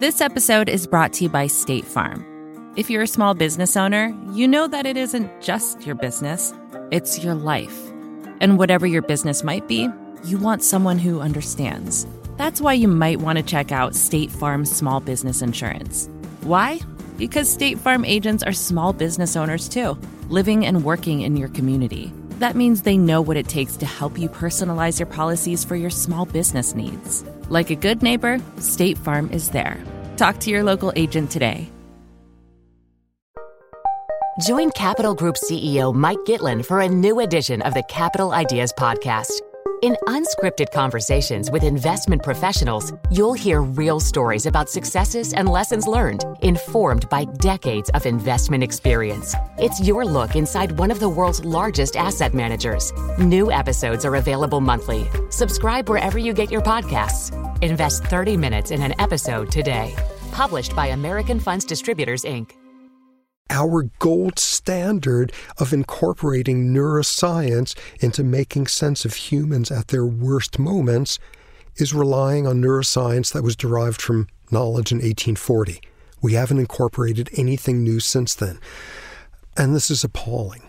This episode is brought to you by State Farm. If you're a small business owner, you know that it isn't just your business, it's your life. And whatever your business might be, you want someone who understands. That's why you might want to check out State Farm Small Business Insurance. Why? Because State Farm agents are small business owners too, living and working in your community. That means they know what it takes to help you personalize your policies for your small business needs. Like a good neighbor, State Farm is there. Talk to your local agent today. Join Capital Group CEO Mike Gitlin for a new edition of the Capital Ideas Podcast. In unscripted conversations with investment professionals, you'll hear real stories about successes and lessons learned, informed by decades of investment experience. It's your look inside one of the world's largest asset managers. New episodes are available monthly. Subscribe wherever you get your podcasts. Invest 30 minutes in an episode today. Published by American Funds Distributors, Inc. Our gold standard of incorporating neuroscience into making sense of humans at their worst moments is relying on neuroscience that was derived from knowledge in 1840. We haven't incorporated anything new since then. And this is appalling.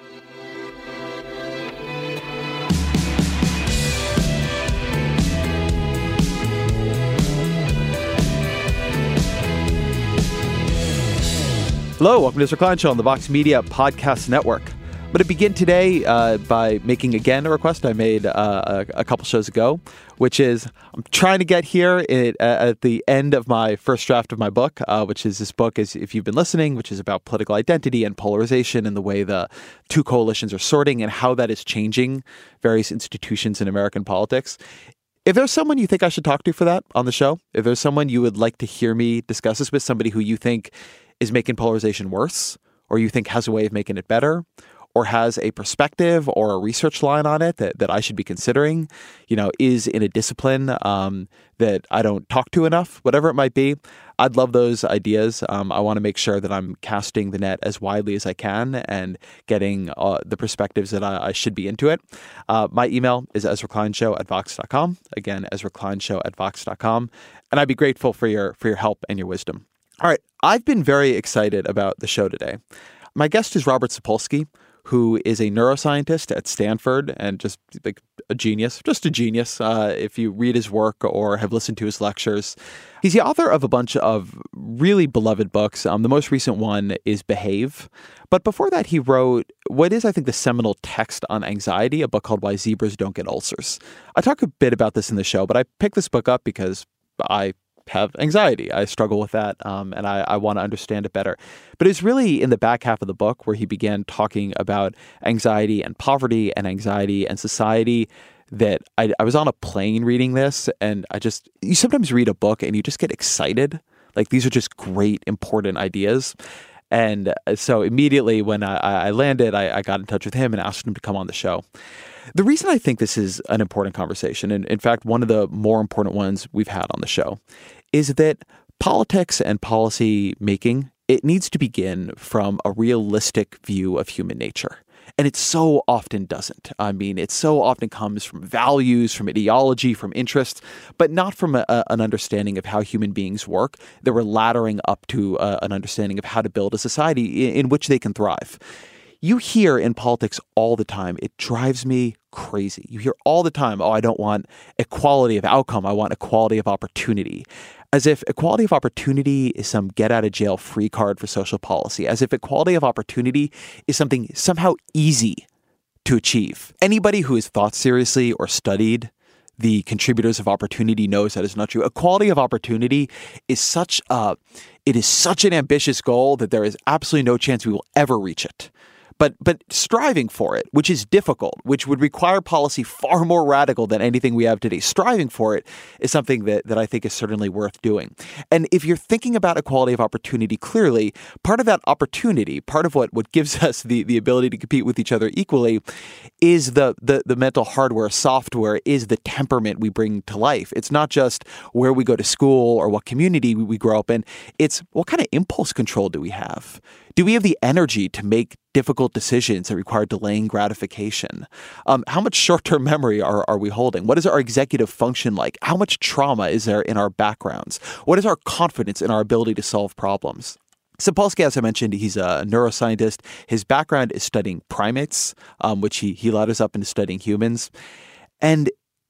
Hello, welcome to Ezra Klein Show on the Vox Media Podcast Network. I'm going to begin today by making again a request I made a couple shows ago, which is I'm trying to get here at the end of my first draft of my book, which is this book, if you've been listening, which is about political identity and polarization and the way the two coalitions are sorting and how that is changing various institutions in American politics. If there's someone you think I should talk to for that on the show, if there's someone you would like to hear me discuss this with, somebody who you think is making polarization worse, or you think has a way of making it better, or has a perspective or a research line on it that I should be considering, is in a discipline that I don't talk to enough, whatever it might be, I'd love those ideas. I want to make sure that I'm casting the net as widely as I can and getting the perspectives that I should be into it. My email is EzraKleinShow@Vox.com. Again, EzraKleinShow@Vox.com. And I'd be grateful for your help and your wisdom. All right, I've been very excited about the show today. My guest is Robert Sapolsky, who is a neuroscientist at Stanford and just like a genius, if you read his work or have listened to his lectures. He's the author of a bunch of really beloved books. The most recent one is Behave. But before that, he wrote what is, I think, the seminal text on anxiety, a book called Why Zebras Don't Get Ulcers. I talk a bit about this in the show, but I picked this book up because I have anxiety. I struggle with that, and I want to understand it better. But it's really in the back half of the book where he began talking about anxiety and poverty and anxiety and society that I was on a plane reading this, and you sometimes read a book and you just get excited. Like, these are just great, important ideas. And so immediately when I landed, I got in touch with him and asked him to come on the show. The reason I think this is an important conversation, and in fact, one of the more important ones we've had on the show, is that politics and policy making, it needs to begin from a realistic view of human nature. And it so often doesn't. I mean, it so often comes from values, from ideology, from interests, but not from an understanding of how human beings work that we're laddering up to an understanding of how to build a society in which they can thrive. You hear in politics all the time, it drives me crazy. You hear all the time, I don't want equality of outcome. I want equality of opportunity. As if equality of opportunity is some get-out-of-jail-free card for social policy. As if equality of opportunity is something somehow easy to achieve. Anybody who has thought seriously or studied the contributors of opportunity knows that is not true. Equality of opportunity is such an ambitious goal that there is absolutely no chance we will ever reach it. But striving for it, which is difficult, which would require policy far more radical than anything we have today, striving for it is something that I think is certainly worth doing. And if you're thinking about equality of opportunity clearly, part of that opportunity, part of what gives us the ability to compete with each other equally is the mental hardware, software, is the temperament we bring to life. It's not just where we go to school or what community we grow up in. It's what kind of impulse control do we have? Do we have the energy to make difficult decisions that require delaying gratification? How much short-term memory are we holding? What is our executive function like? How much trauma is there in our backgrounds? What is our confidence in our ability to solve problems? Sapolsky, as I mentioned, he's a neuroscientist. His background is studying primates, which he ladders up into studying humans. And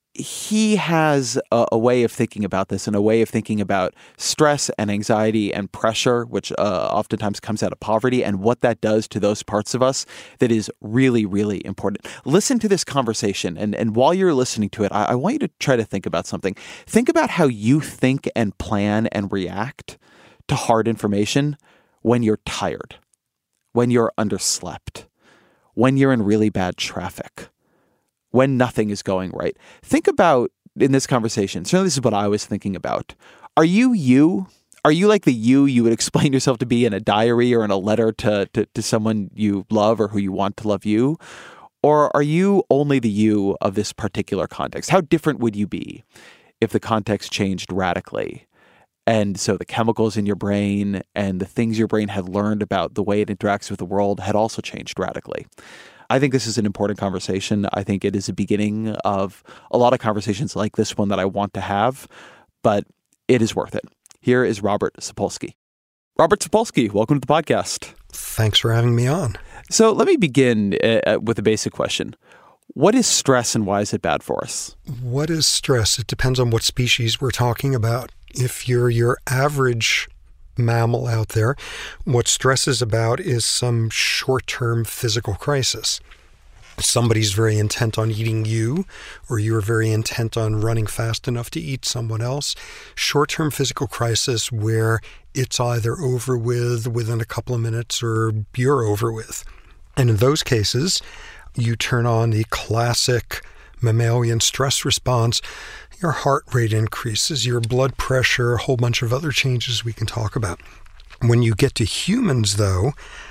he has a way of thinking about this and a way of thinking about stress and anxiety and pressure, which oftentimes comes out of poverty, and what that does to those parts of us that is really, really important. Listen to this conversation. And while you're listening to it, I want you to try to think about something. Think about how you think and plan and react to hard information when you're tired, when you're underslept, when you're in really bad traffic, when nothing is going right. Think about, in this conversation, certainly this is what I was thinking about. Are you you? Are you like the you would explain yourself to be in a diary or in a letter to someone you love or who you want to love you? Or are you only the you of this particular context? How different would you be if the context changed radically? And so the chemicals in your brain and the things your brain had learned about the way it interacts with the world had also changed radically. I think this is an important conversation. I think it is a beginning of a lot of conversations like this one that I want to have, but it is worth it. Here is Robert Sapolsky. Robert Sapolsky, welcome to the podcast. Thanks for having me on. So let me begin with a basic question. What is stress and why is it bad for us? What is stress? It depends on what species we're talking about. If you're your average mammal out there, what stress is about is some short-term physical crisis. Somebody's very intent on eating you, or you're very intent on running fast enough to eat someone else. Short-term physical crisis where it's either over with within a couple of minutes or you're over with. And in those cases, you turn on the classic mammalian stress response. Your heart rate increases, your blood pressure, a whole bunch of other changes we can talk about. When you get to humans, though,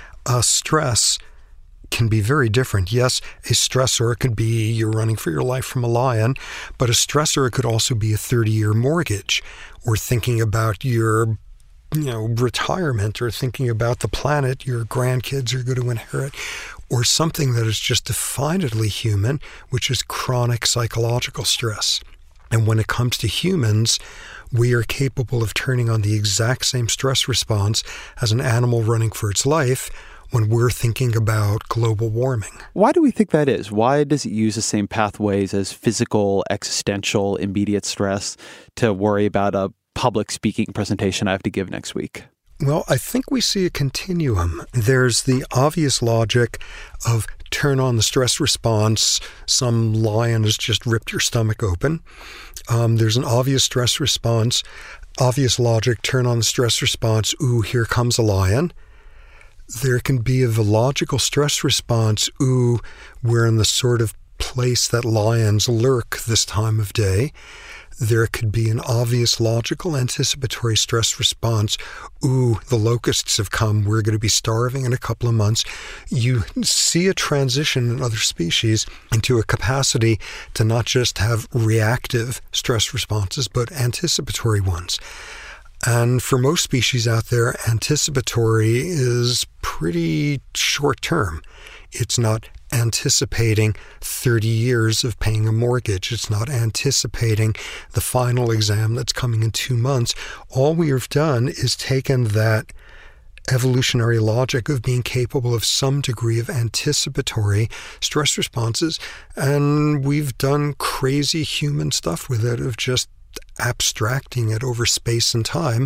stress can be very different. Yes, a stressor could be you're running for your life from a lion, but a stressor could also be a 30-year mortgage, or thinking about your retirement, or thinking about the planet your grandkids are going to inherit, or something that is just definedly human, which is chronic psychological stress. And when it comes to humans, we are capable of turning on the exact same stress response as an animal running for its life when we're thinking about global warming. Why do we think that is? Why does it use the same pathways as physical, existential, immediate stress to worry about a public speaking presentation I have to give next week? Well, I think we see a continuum. There's the obvious logic of turn on the stress response. Some lion has just ripped your stomach open. There's an obvious stress response, obvious logic, turn on the stress response. Ooh, here comes a lion. There can be a logical stress response. Ooh, we're in the sort of place that lions lurk this time of day. There could be an obvious logical anticipatory stress response. Ooh, the locusts have come. We're going to be starving in a couple of months. You see a transition in other species into a capacity to not just have reactive stress responses, but anticipatory ones. And for most species out there, anticipatory is pretty short term. It's not anticipating 30 years of paying a mortgage. It's not anticipating the final exam that's coming in 2 months. All we have done is taken that evolutionary logic of being capable of some degree of anticipatory stress responses, and we've done crazy human stuff with it of just abstracting it over space and time.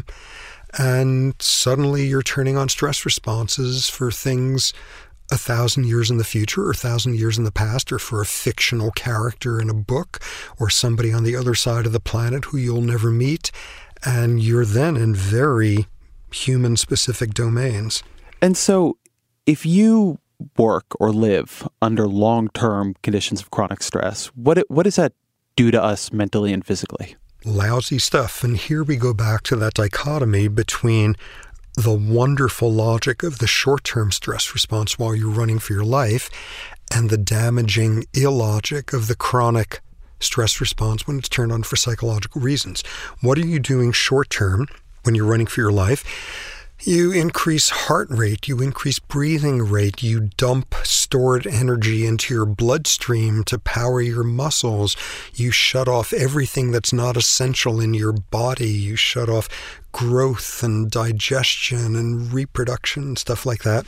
And suddenly you're turning on stress responses for things 1,000 years in the future or 1,000 years in the past, or for a fictional character in a book or somebody on the other side of the planet who you'll never meet. And you're then in very human-specific domains. And so if you work or live under long-term conditions of chronic stress, what does that do to us mentally and physically? Lousy stuff. And here we go back to that dichotomy between the wonderful logic of the short-term stress response while you're running for your life and the damaging illogic of the chronic stress response when it's turned on for psychological reasons. What are you doing short-term when you're running for your life? You increase heart rate, you increase breathing rate, you dump stored energy into your bloodstream to power your muscles, you shut off everything that's not essential in your body, you shut off growth and digestion and reproduction and stuff like that.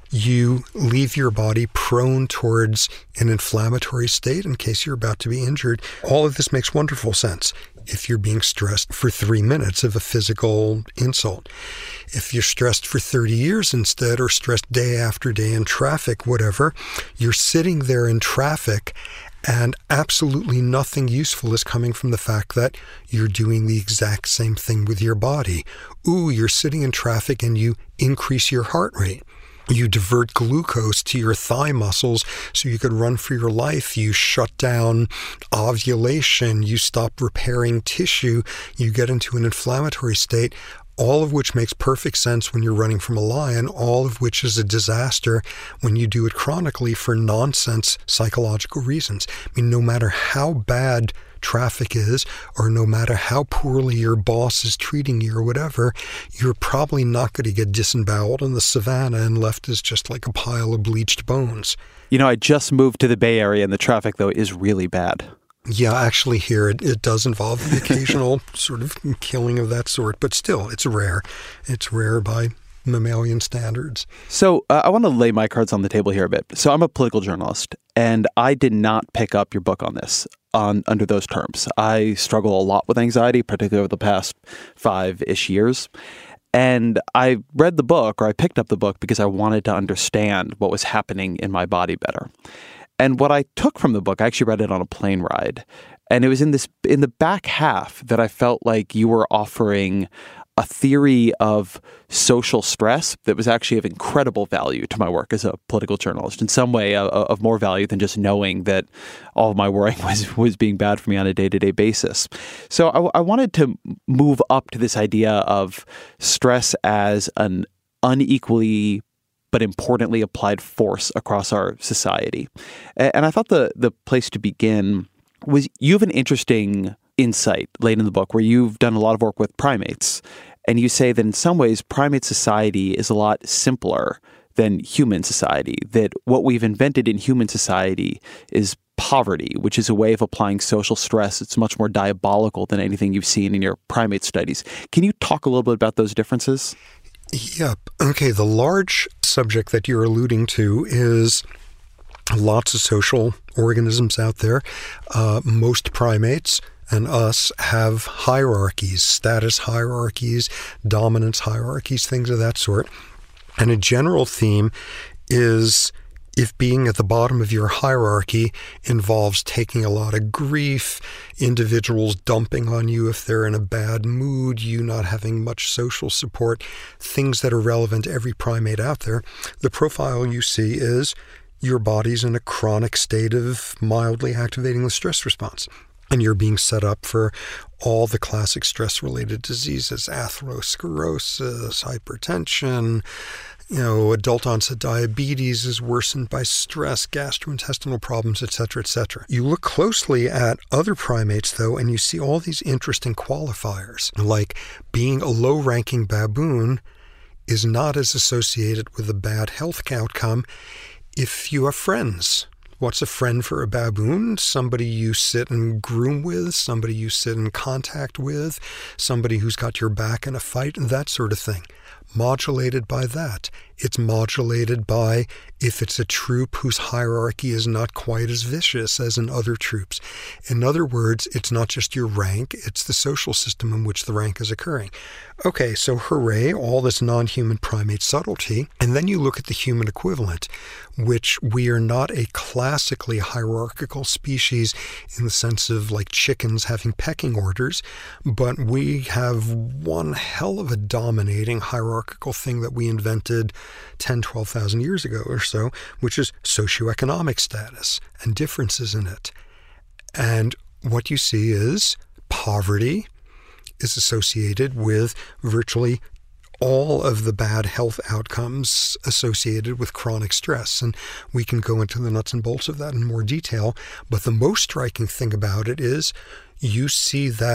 You leave your body prone towards an inflammatory state in case you're about to be injured. All of this makes wonderful sense if you're being stressed for 3 minutes of a physical insult. If you're stressed for 30 years instead, or stressed day after day in traffic, whatever, you're sitting there in traffic and absolutely nothing useful is coming from the fact that you're doing the exact same thing with your body. You're sitting in traffic and you increase your heart rate. You divert glucose to your thigh muscles so you could run for your life. You shut down ovulation. You stop repairing tissue. You get into an inflammatory state, all of which makes perfect sense when you're running from a lion, all of which is a disaster when you do it chronically for nonsense psychological reasons. I mean, no matter how bad traffic is, or no matter how poorly your boss is treating you or whatever, you're probably not going to get disemboweled in the savannah and left as just like a pile of bleached bones. You know, I just moved to the Bay Area and the traffic, though, is really bad. Yeah, actually here it does involve the occasional sort of killing of that sort, but still, it's rare. It's rare by mammalian standards. So I want to lay my cards on the table here a bit. So I'm a political journalist, and I did not pick up your book on this under those terms. I struggle a lot with anxiety, particularly over the past 5-ish years. And I read the book, or I picked up the book, because I wanted to understand what was happening in my body better. And what I took from the book, I actually read it on a plane ride. And it was in the back half that I felt like you were offering a theory of social stress that was actually of incredible value to my work as a political journalist, in some way of more value than just knowing that all of my worrying was being bad for me on a day-to-day basis. So I wanted to move up to this idea of stress as an unequally but importantly applied force across our society. And I thought the place to begin was, you have an interesting insight late in the book where you've done a lot of work with primates. And you say that in some ways, primate society is a lot simpler than human society, that what we've invented in human society is poverty, which is a way of applying social stress. It's much more diabolical than anything you've seen in your primate studies. Can you talk a little bit about those differences? Yep. Okay, the large subject that you're alluding to is lots of social organisms out there. Most primates and us have hierarchies, status hierarchies, dominance hierarchies, things of that sort. And a general theme is, if being at the bottom of your hierarchy involves taking a lot of grief, individuals dumping on you if they're in a bad mood, you not having much social support, things that are relevant to every primate out there, the profile you see is your body's in a chronic state of mildly activating the stress response. And you're being set up for all the classic stress-related diseases, atherosclerosis, hypertension, adult onset diabetes is worsened by stress, gastrointestinal problems, etc., etc. You look closely at other primates, though, and you see all these interesting qualifiers, like being a low-ranking baboon is not as associated with a bad health outcome if you have friends. What's a friend for a baboon? Somebody you sit and groom with, somebody you sit in contact with, somebody who's got your back in a fight, and that sort of thing. Modulated by that. It's modulated by if it's a troop whose hierarchy is not quite as vicious as in other troops. In other words, it's not just your rank, it's the social system in which the rank is occurring. Okay, so hooray, all this non-human primate subtlety. And then you look at the human equivalent, which we are not a classically hierarchical species in the sense of like chickens having pecking orders, but we have one hell of a dominating hierarchical thing that we invented 10, 12,000 years ago or so, which is socioeconomic status and differences in it. And what you see is poverty is associated with virtually all of the bad health outcomes associated with chronic stress. And we can go into the nuts and bolts of that in more detail. But the most striking thing about it is you see that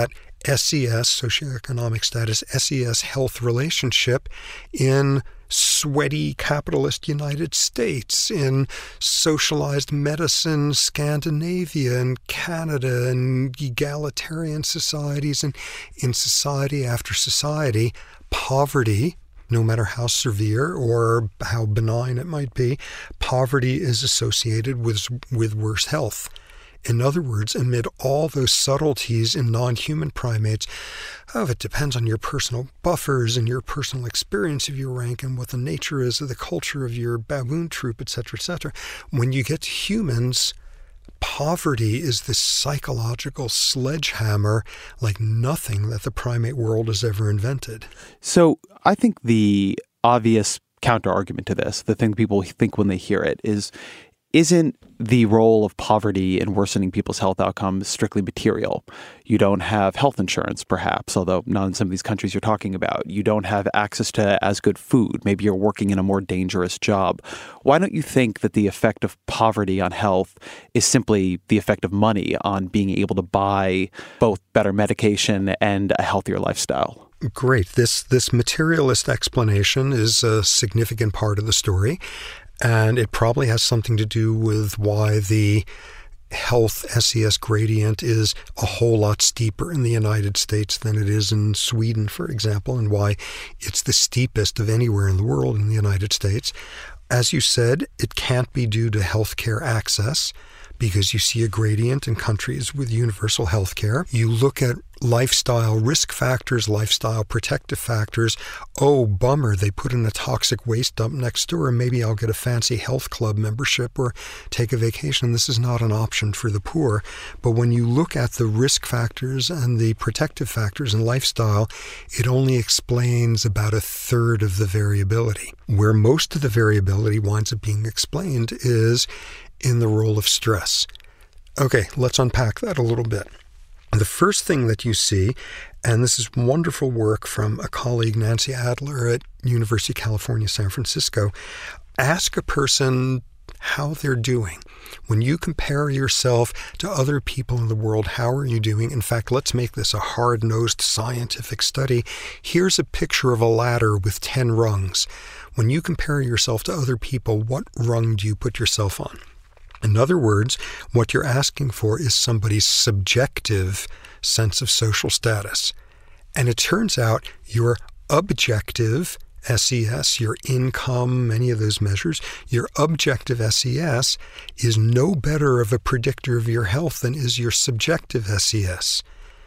SES, socioeconomic status, SES health relationship in sweaty capitalist United States, in socialized medicine Scandinavia and Canada and egalitarian societies, and in society after society, poverty, no matter how severe or how benign it might be, poverty is associated with worse health. In other words, amid all those subtleties in non-human primates, it depends on your personal buffers and your personal experience of your rank and what the nature is of the culture of your baboon troop, etc., etc. When you get to humans, poverty is this psychological sledgehammer like nothing that the primate world has ever invented. So I think the obvious counter-argument to this, the thing people think when they hear it, isn't the role of poverty in worsening people's health outcomes strictly material. You don't have health insurance, perhaps, although not in some of these countries you're talking about. You don't have access to as good food. Maybe you're working in a more dangerous job. Why don't you think that the effect of poverty on health is simply the effect of money on being able to buy both better medication and a healthier lifestyle? Great. This materialist explanation is a significant part of the story. And it probably has something to do with why the health SES gradient is a whole lot steeper in the United States than it is in Sweden, for example, and why it's the steepest of anywhere in the world in the United States. As you said, it can't be due to healthcare access, because you see a gradient in countries with universal health care. You look at lifestyle risk factors, lifestyle protective factors. Oh, bummer, they put in a toxic waste dump next door, and maybe I'll get a fancy health club membership or take a vacation. This is not an option for the poor. But when you look at the risk factors and the protective factors in lifestyle, it only explains about a third of the variability. Where most of the variability winds up being explained is in the role of stress. Okay, let's unpack that a little bit. The first thing that you see, and this is wonderful work from a colleague, Nancy Adler at University of California, San Francisco, ask a person how they're doing. When you compare yourself to other people in the world, how are you doing? In fact, let's make this a hard-nosed scientific study. Here's a picture of a ladder with 10 rungs. When you compare yourself to other people, what rung do you put yourself on? In other words, what you're asking for is somebody's subjective sense of social status. And it turns out your objective SES, your income, many of those measures, your objective SES is no better of a predictor of your health than is your subjective SES.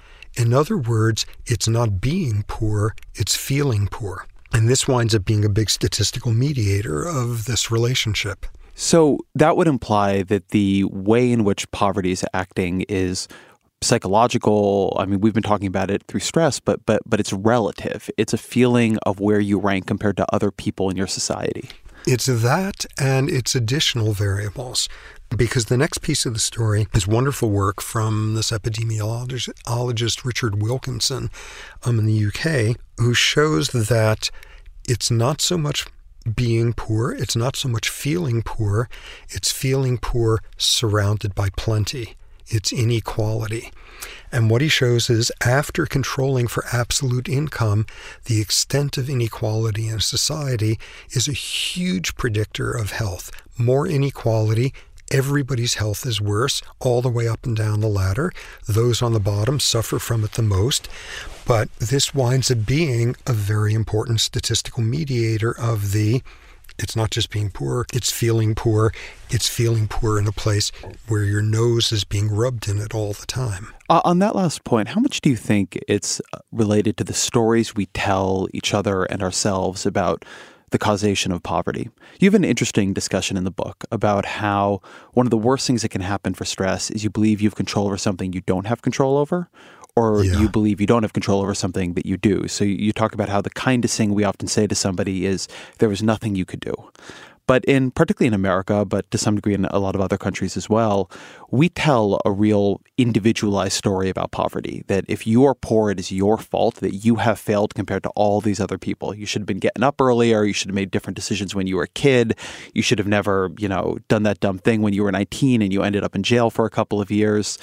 In other words, it's not being poor, it's feeling poor. And this winds up being a big statistical mediator of this relationship. So that would imply that the way in which poverty is acting is psychological. I mean, we've been talking about it through stress, but it's relative. It's a feeling of where you rank compared to other people in your society. It's that and it's additional variables. Because the next piece of the story is wonderful work from this epidemiologist Richard Wilkinson in the UK, who shows that it's not so much being poor, it's not so much feeling poor, it's feeling poor surrounded by plenty. It's inequality. And what he shows is after controlling for absolute income, the extent of inequality in society is a huge predictor of health. More inequality, everybody's health is worse all the way up and down the ladder. Those on the bottom suffer from it the most. But this winds up being a very important statistical mediator of it's not just being poor, it's feeling poor. It's feeling poor in a place where your nose is being rubbed in it all the time. On that last point, how much do you think it's related to the stories we tell each other and ourselves about the causation of poverty? You have an interesting discussion in the book about how one of the worst things that can happen for stress is you believe you have control over something you don't have control over, or you believe you don't have control over something that you do. So you talk about how the kindest thing we often say to somebody is, there was nothing you could do. But particularly in America, but to some degree in a lot of other countries as well, we tell a real individualized story about poverty, that if you are poor, it is your fault, that you have failed compared to all these other people. You should have been getting up earlier. You should have made different decisions when you were a kid. You should have never, done that dumb thing when you were 19 and you ended up in jail for a couple of years.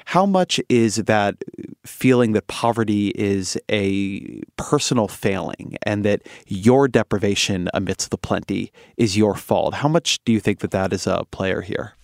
how much is that feeling that poverty is a personal failing and that your deprivation amidst the plenty is your fault? How much do you think that is a player here?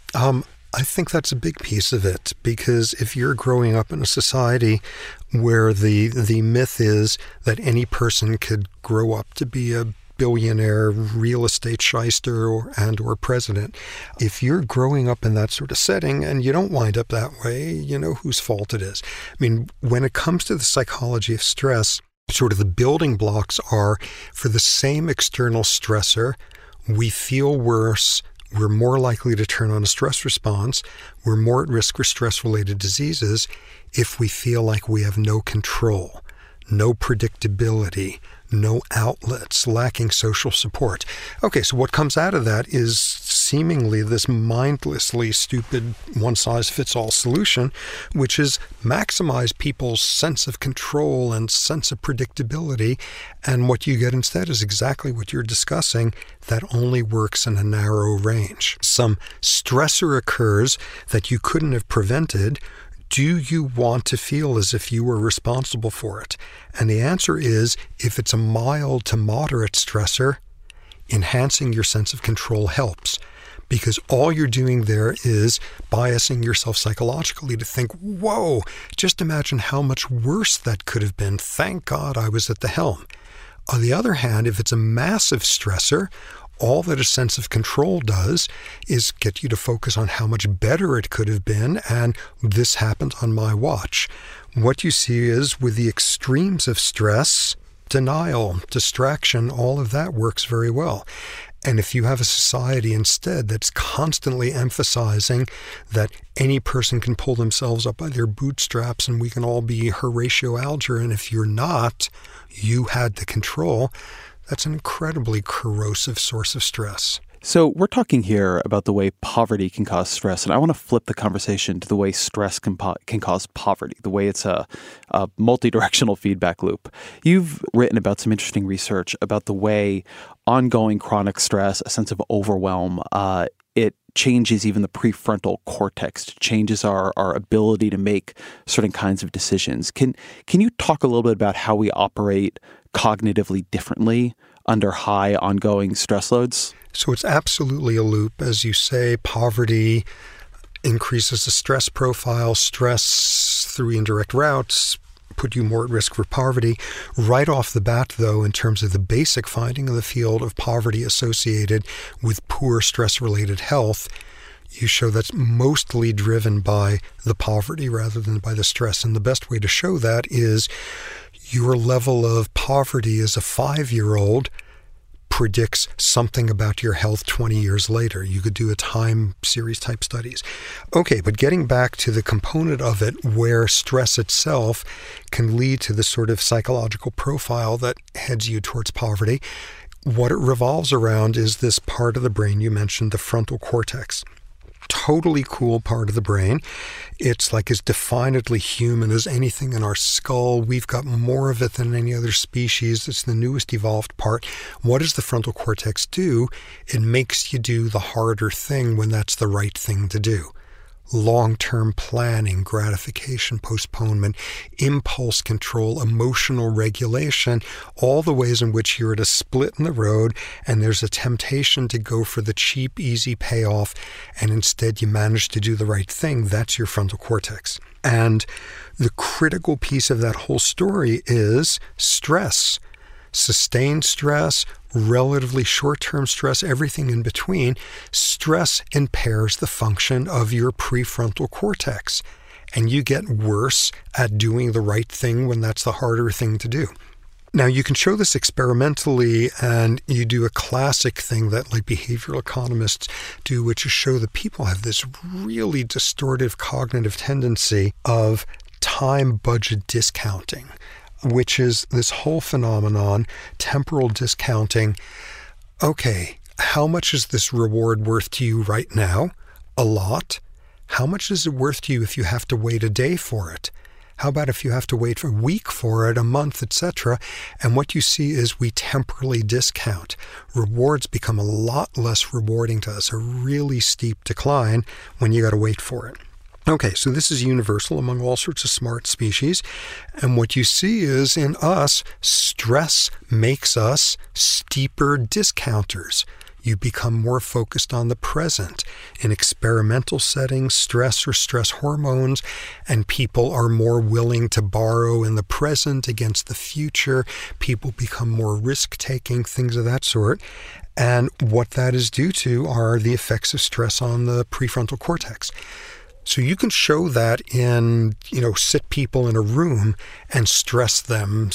I think that's a big piece of it, because if you're growing up in a society where the myth is that any person could grow up to be a billionaire real estate shyster or president, if you're growing up in that sort of setting and you don't wind up that way, you know whose fault it is. I mean, when it comes to the psychology of stress, sort of the building blocks are, for the same external stressor, we feel worse. We're more likely to turn on a stress response. We're more at risk for stress-related diseases if we feel like we have no control, no predictability, no outlets, lacking social support. Okay, so what comes out of that is seemingly this mindlessly stupid one-size-fits-all solution, which is maximize people's sense of control and sense of predictability. And what you get instead is exactly what you're discussing, that only works in a narrow range. Some stressor occurs that you couldn't have prevented. Do you want to feel as if you were responsible for it? And the answer is, if it's a mild to moderate stressor, enhancing your sense of control helps. Because all you're doing there is biasing yourself psychologically to think, whoa, just imagine how much worse that could have been. Thank God I was at the helm. On the other hand, if it's a massive stressor, all that a sense of control does is get you to focus on how much better it could have been, and this happened on my watch. What you see is, with the extremes of stress, denial, distraction, all of that works very well. And if you have a society instead that's constantly emphasizing that any person can pull themselves up by their bootstraps and we can all be Horatio Alger, and if you're not, you had the control, that's an incredibly corrosive source of stress. So we're talking here about the way poverty can cause stress, and I want to flip the conversation to the way stress can cause poverty, the way it's a multi-directional feedback loop. You've written about some interesting research about the way ongoing chronic stress, a sense of overwhelm, it changes even the prefrontal cortex, changes our ability to make certain kinds of decisions. Can you talk a little bit about how we operate cognitively differently under high ongoing stress loads? So it's absolutely a loop. As you say, poverty increases the stress profile. Stress through indirect routes put you more at risk for poverty. Right off the bat, though, in terms of the basic finding of the field of poverty associated with poor stress-related health, you show that's mostly driven by the poverty rather than by the stress. And the best way to show that is your level of poverty as a 5-year-old predicts something about your health 20 years later. You could do a time series type studies. Okay, but getting back to the component of it where stress itself can lead to the sort of psychological profile that heads you towards poverty, what it revolves around is this part of the brain you mentioned, the frontal cortex. Totally cool part of the brain. It's like as definedly human as anything in our skull. We've got more of it than any other species. It's the newest evolved part. What does the frontal cortex do? It makes you do the harder thing when that's the right thing to do. Long-term planning, gratification, postponement, impulse control, emotional regulation, all the ways in which you're at a split in the road and there's a temptation to go for the cheap, easy payoff, and instead you manage to do the right thing. That's your frontal cortex. And the critical piece of that whole story is stress. Sustained stress, relatively short-term stress, everything in between. Stress impairs the function of your prefrontal cortex, and you get worse at doing the right thing when that's the harder thing to do. Now, you can show this experimentally, and you do a classic thing that like behavioral economists do, which is show that people have this really distortive cognitive tendency of time budget discounting, which is this whole phenomenon, temporal discounting. Okay, how much is this reward worth to you right now? A lot. How much is it worth to you if you have to wait a day for it? How about if you have to wait for a week for it, a month, etc.? And what you see is we temporally discount. Rewards become a lot less rewarding to us, a really steep decline when you got to wait for it. Okay, so this is universal among all sorts of smart species. And what you see is in us, stress makes us steeper discounters. You become more focused on the present. In experimental settings, stress or stress hormones, and people are more willing to borrow in the present against the future. People become more risk-taking, things of that sort. And what that is due to are the effects of stress on the prefrontal cortex. So you can show that in, sit people in a room and stress them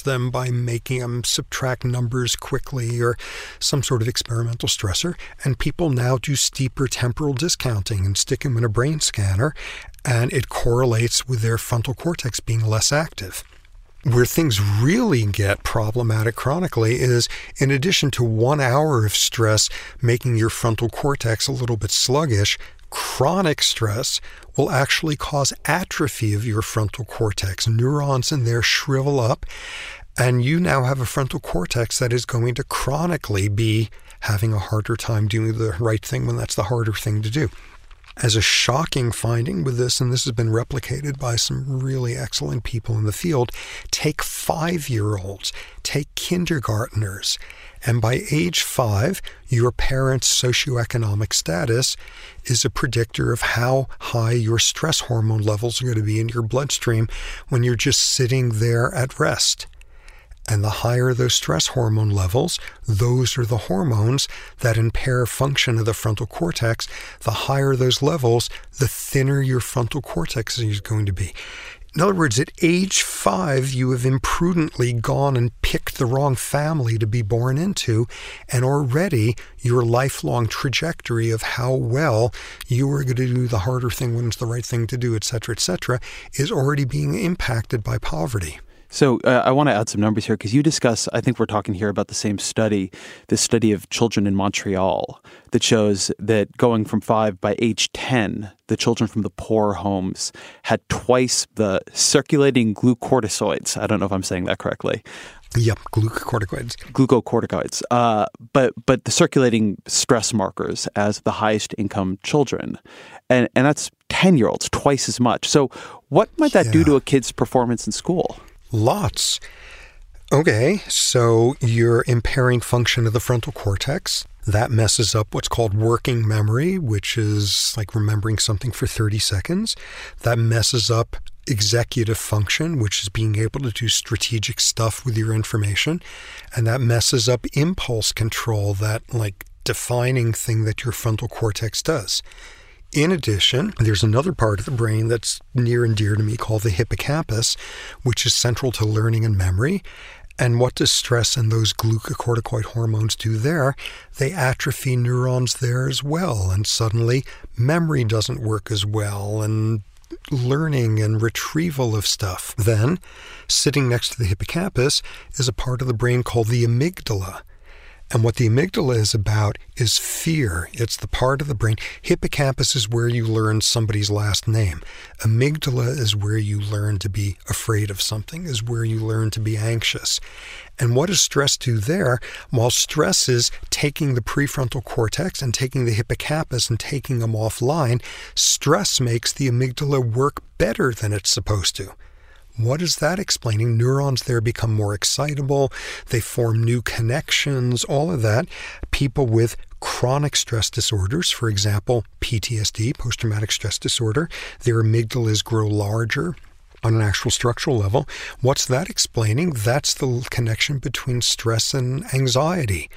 by making them subtract numbers quickly or some sort of experimental stressor. And people now do steeper temporal discounting and stick them in a brain scanner, and it correlates with their frontal cortex being less active. Where things really get problematic chronically is, in addition to 1 hour of stress making your frontal cortex a little bit sluggish, chronic stress will actually cause atrophy of your frontal cortex. Neurons in there shrivel up, and you now have a frontal cortex that is going to chronically be having a harder time doing the right thing when that's the harder thing to do. As a shocking finding with this, and this has been replicated by some really excellent people in the field, take 5-year-olds, take kindergartners, and by age 5, your parents' socioeconomic status is a predictor of how high your stress hormone levels are going to be in your bloodstream when you're just sitting there at rest. And the higher those stress hormone levels, those are the hormones that impair function of the frontal cortex. The higher those levels, the thinner your frontal cortex is going to be. In other words, at age 5, you have imprudently gone and picked the wrong family to be born into, and already your lifelong trajectory of how well you are going to do the harder thing when it's the right thing to do, etc., is already being impacted by poverty. So I want to add some numbers here because you discuss, I think we're talking here about the same study, this study of children in Montreal that shows that going from 5 by age 10, the children from the poor homes had twice the circulating glucocorticoids. I don't know if I'm saying that correctly. Yep, glucocorticoids. Glucocorticoids. But the circulating stress markers as the highest income children. And that's 10-year-olds, twice as much. So what might that do to a kid's performance in school? Lots. Okay, so you're impairing function of the frontal cortex. That messes up what's called working memory, which is like remembering something for 30 seconds. That messes up executive function, which is being able to do strategic stuff with your information. And that messes up impulse control, that defining thing that your frontal cortex does. In addition, there's another part of the brain that's near and dear to me called the hippocampus, which is central to learning and memory. And what does stress and those glucocorticoid hormones do there? They atrophy neurons there as well. And suddenly memory doesn't work as well, and learning and retrieval of stuff. Then, sitting next to the hippocampus is a part of the brain called the amygdala. And what the amygdala is about is fear. It's the part of the brain. Hippocampus is where you learn somebody's last name. Amygdala is where you learn to be afraid of something, is where you learn to be anxious. And what does stress do there? While stress is taking the prefrontal cortex and taking the hippocampus and taking them offline, stress makes the amygdala work better than it's supposed to. What is that explaining? Neurons there become more excitable. They form new connections, all of that. People with chronic stress disorders, for example, PTSD, post-traumatic stress disorder, their amygdalas grow larger on an actual structural level. What's that explaining? That's the connection between stress and anxiety.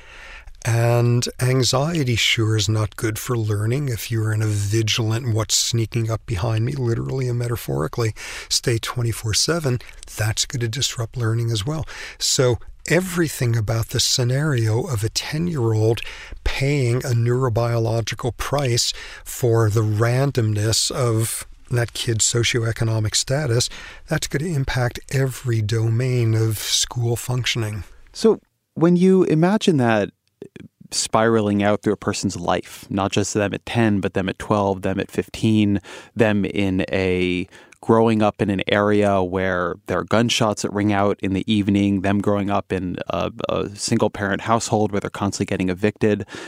And anxiety sure is not good for learning. If you're in a vigilant what's sneaking up behind me, literally and metaphorically, state 24/7, that's going to disrupt learning as well. So everything about the scenario of a 10-year-old paying a neurobiological price for the randomness of that kid's socioeconomic status, that's going to impact every domain of school functioning. So when you imagine that spiraling out through a person's life, not just them at 10, but them at 12, them at 15, them in a growing up in an area where there are gunshots that ring out in the evening, them growing up in a single-parent household where they're constantly getting evicted.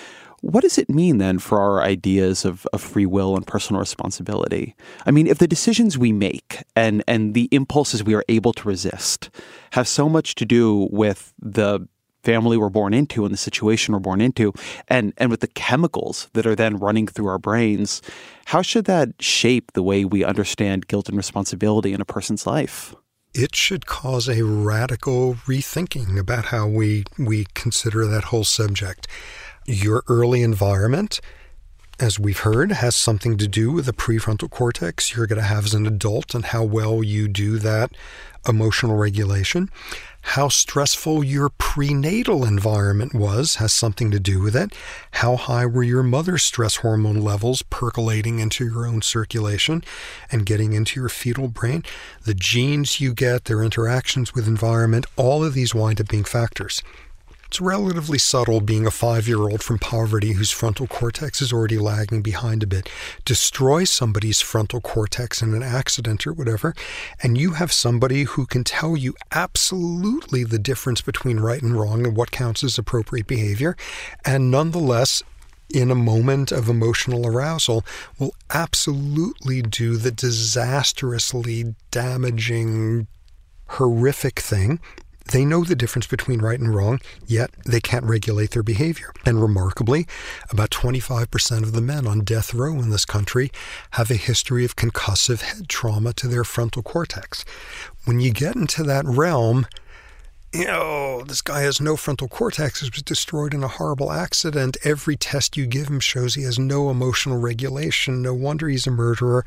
What does it mean then for our ideas of free will and personal responsibility? I mean, if the decisions we make and the impulses we are able to resist have so much to do with the family we're born into and the situation we're born into and with the chemicals that are then running through our brains, how should that shape the way we understand guilt and responsibility in a person's life? It should cause a radical rethinking about how we consider that whole subject. Your early environment, as we've heard, has something to do with the prefrontal cortex you're going to have as an adult and how well you do that emotional regulation. How stressful your prenatal environment was has something to do with it. How high were your mother's stress hormone levels percolating into your own circulation and getting into your fetal brain? The genes you get, their interactions with environment, all of these wind up being factors. It's relatively subtle being a 5-year-old from poverty whose frontal cortex is already lagging behind a bit. Destroy somebody's frontal cortex in an accident or whatever, and you have somebody who can tell you absolutely the difference between right and wrong and what counts as appropriate behavior, and nonetheless, in a moment of emotional arousal, will absolutely do the disastrously damaging, horrific thing. They know the difference between right and wrong, yet they can't regulate their behavior. And remarkably, about 25% of the men on death row in this country have a history of concussive head trauma to their frontal cortex. When you get into that realm, this guy has no frontal cortex, he was destroyed in a horrible accident. Every test you give him shows he has no emotional regulation. No wonder he's a murderer.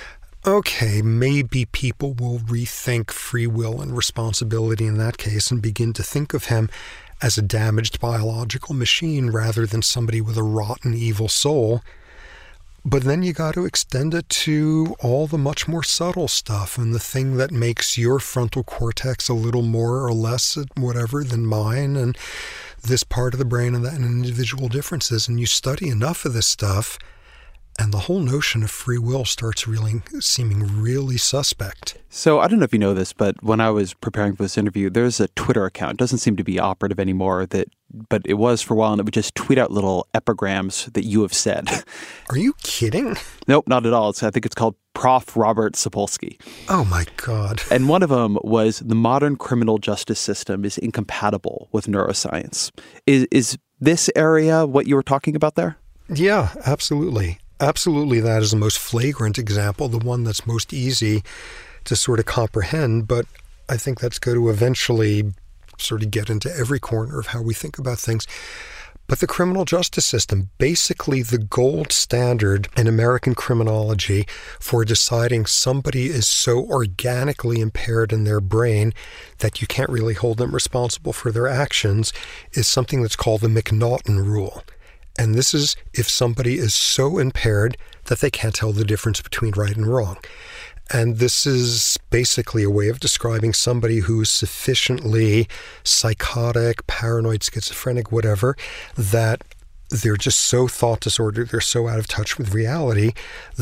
Okay, maybe people will rethink free will and responsibility in that case and begin to think of him as a damaged biological machine rather than somebody with a rotten, evil soul. But then you got to extend it to all the much more subtle stuff and the thing that makes your frontal cortex a little more or less whatever than mine and this part of the brain and that and individual differences. And you study enough of this stuff, and the whole notion of free will starts seeming really suspect. So I don't know if you know this, but when I was preparing for this interview, there's a Twitter account. It doesn't seem to be operative anymore, but it was for a while, and it would just tweet out little epigrams that you have said. Are you kidding? Nope, not at all. I think it's called Prof. Robert Sapolsky. Oh, my God. And one of them was, the modern criminal justice system is incompatible with neuroscience. Is this area what you were talking about there? Yeah, absolutely. Absolutely, that is the most flagrant example, the one that's most easy to sort of comprehend, but I think that's going to eventually sort of get into every corner of how we think about things. But the criminal justice system, basically the gold standard in American criminology for deciding somebody is so organically impaired in their brain that you can't really hold them responsible for their actions, is something that's called the McNaughton rule. And this is if somebody is so impaired that they can't tell the difference between right and wrong. And this is basically a way of describing somebody who's sufficiently psychotic, paranoid, schizophrenic, whatever, that they're just so thought disordered, they're so out of touch with reality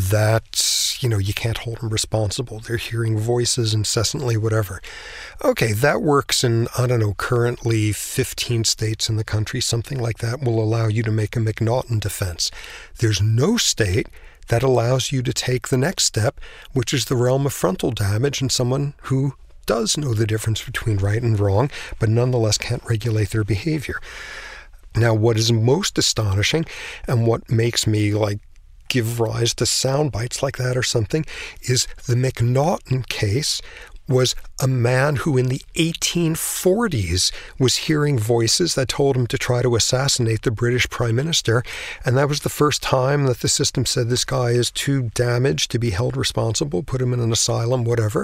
that, you can't hold them responsible. They're hearing voices incessantly, whatever. Okay, that works in, currently 15 states in the country. Something like that will allow you to make a McNaughton defense. There's no state that allows you to take the next step, which is the realm of frontal damage and someone who does know the difference between right and wrong, but nonetheless can't regulate their behavior. Now, what is most astonishing and what makes me give rise to sound bites like that or something is the McNaughton case was a man who in the 1840s was hearing voices that told him to try to assassinate the British Prime Minister. And that was the first time that the system said this guy is too damaged to be held responsible, put him in an asylum, whatever.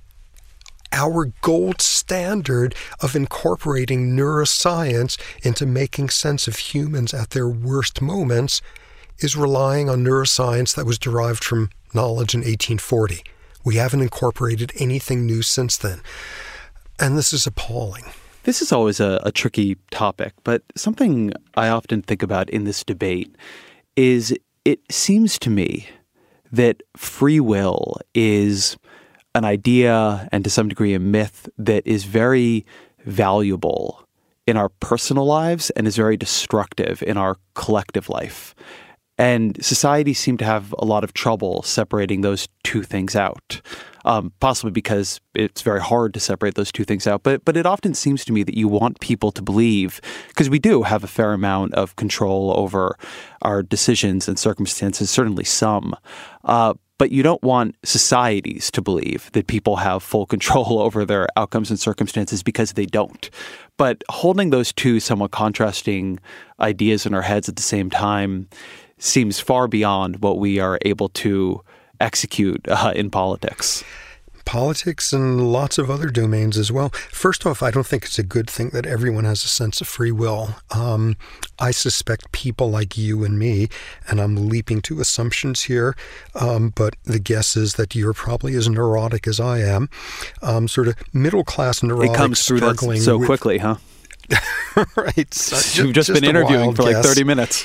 Our gold standard of incorporating neuroscience into making sense of humans at their worst moments is relying on neuroscience that was derived from knowledge in 1840. We haven't incorporated anything new since then. And this is appalling. This is always a tricky topic, but something I often think about in this debate is it seems to me that free will is an idea and to some degree a myth that is very valuable in our personal lives and is very destructive in our collective life. And societies seem to have a lot of trouble separating those two things out, possibly because it's very hard to separate those two things out. But it often seems to me that you want people to believe, because we do have a fair amount of control over our decisions and circumstances, certainly some. But you don't want societies to believe that people have full control over their outcomes and circumstances, because they don't. But holding those two somewhat contrasting ideas in our heads at the same time seems far beyond what we are able to execute in politics. Politics and lots of other domains as well. First off, I don't think it's a good thing that everyone has a sense of free will. I suspect people like you and me, and I'm leaping to assumptions here, but the guess is that you're probably as neurotic as I am. Sort of middle-class neurotic. It comes through that so quickly, huh? Right. So You've just been interviewing for like 30 minutes.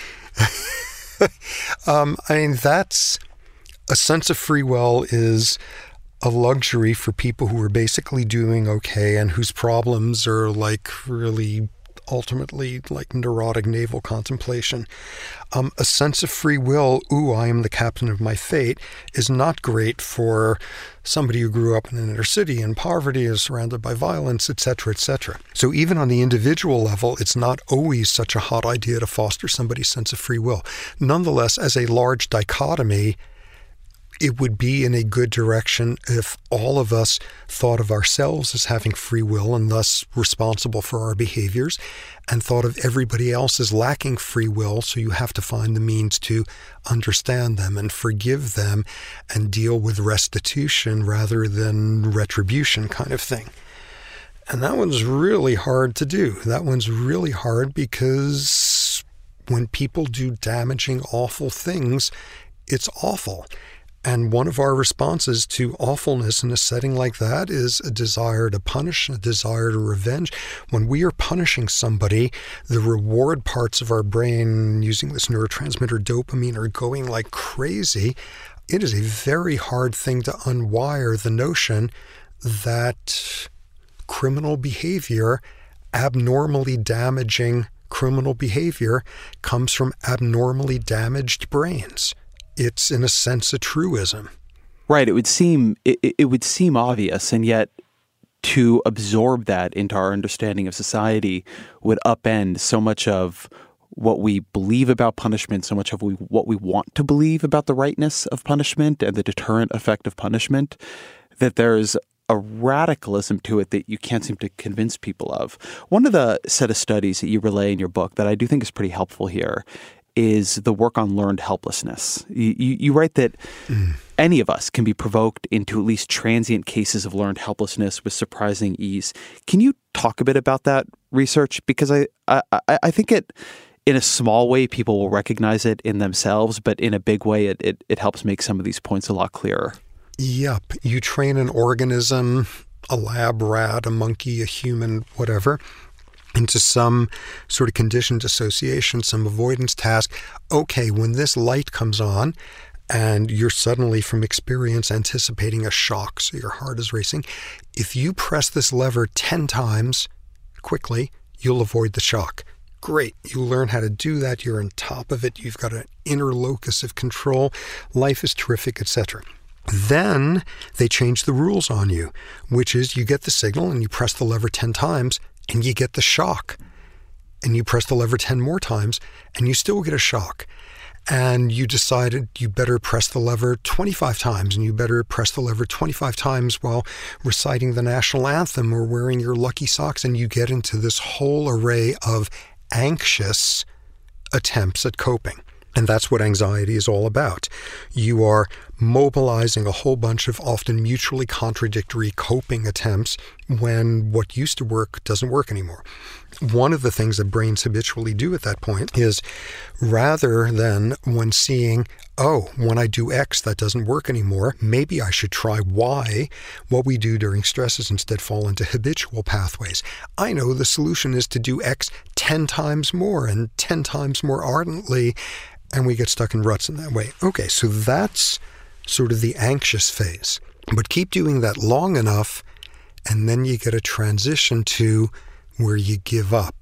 I mean, that's a sense of free will is a luxury for people who are basically doing okay and whose problems are like really ultimately like neurotic navel contemplation. A sense of free will, I am the captain of my fate, is not great for somebody who grew up in an inner city in poverty, is surrounded by violence, etc., etc. So even on the individual level, it's not always such a hot idea to foster somebody's sense of free will. Nonetheless, as a large dichotomy, it would be in a good direction if all of us thought of ourselves as having free will and thus responsible for our behaviors, and thought of everybody else as lacking free will, so you have to find the means to understand them and forgive them and deal with restitution rather than retribution kind of thing. And that one's really hard to do. That one's really hard because when people do damaging, awful things, it's awful. And one of our responses to awfulness in a setting like that is a desire to punish, a desire to revenge. When we are punishing somebody, the reward parts of our brain, using this neurotransmitter dopamine, are going like crazy. It is a very hard thing to unwire the notion that criminal behavior, abnormally damaging criminal behavior, comes from abnormally damaged brains. It's, in a sense, a truism. Right. It would seem obvious, and yet to absorb that into our understanding of society would upend so much of what we believe about punishment, so much of what we want to believe about the rightness of punishment and the deterrent effect of punishment, that there's a radicalism to it that you can't seem to convince people of. One of the set of studies that you relay in your book that I do think is pretty helpful here is the work on learned helplessness. You write that any of us can be provoked into at least transient cases of learned helplessness with surprising ease. Can you talk a bit about that research? Because I think it, in a small way, people will recognize it in themselves, but in a big way, it helps make some of these points a lot clearer. Yep. You train an organism, a lab rat, a monkey, a human, whatever, into some sort of conditioned association, some avoidance task. Okay, when this light comes on and you're suddenly from experience anticipating a shock, so your heart is racing, if you press this lever 10 times quickly, you'll avoid the shock. Great. You learn how to do that. You're on top of it. You've got an inner locus of control. Life is terrific, etc. Then they change the rules on you, which is you get the signal and you press the lever 10 times and you get the shock. And you press the lever 10 more times and you still get a shock. And you decided you better press the lever 25 times and you better press the lever 25 times while reciting the national anthem or wearing your lucky socks, and you get into this whole array of anxious attempts at coping. And that's what anxiety is all about. You are mobilizing a whole bunch of often mutually contradictory coping attempts when what used to work doesn't work anymore. One of the things that brains habitually do at that point is, rather than when seeing, when I do X, that doesn't work anymore, maybe I should try Y, what we do during stress is instead fall into habitual pathways. I know the solution is to do X 10 times more and 10 times more ardently, and we get stuck in ruts in that way. Okay, so that's sort of the anxious phase. But keep doing that long enough, and then you get a transition to where you give up.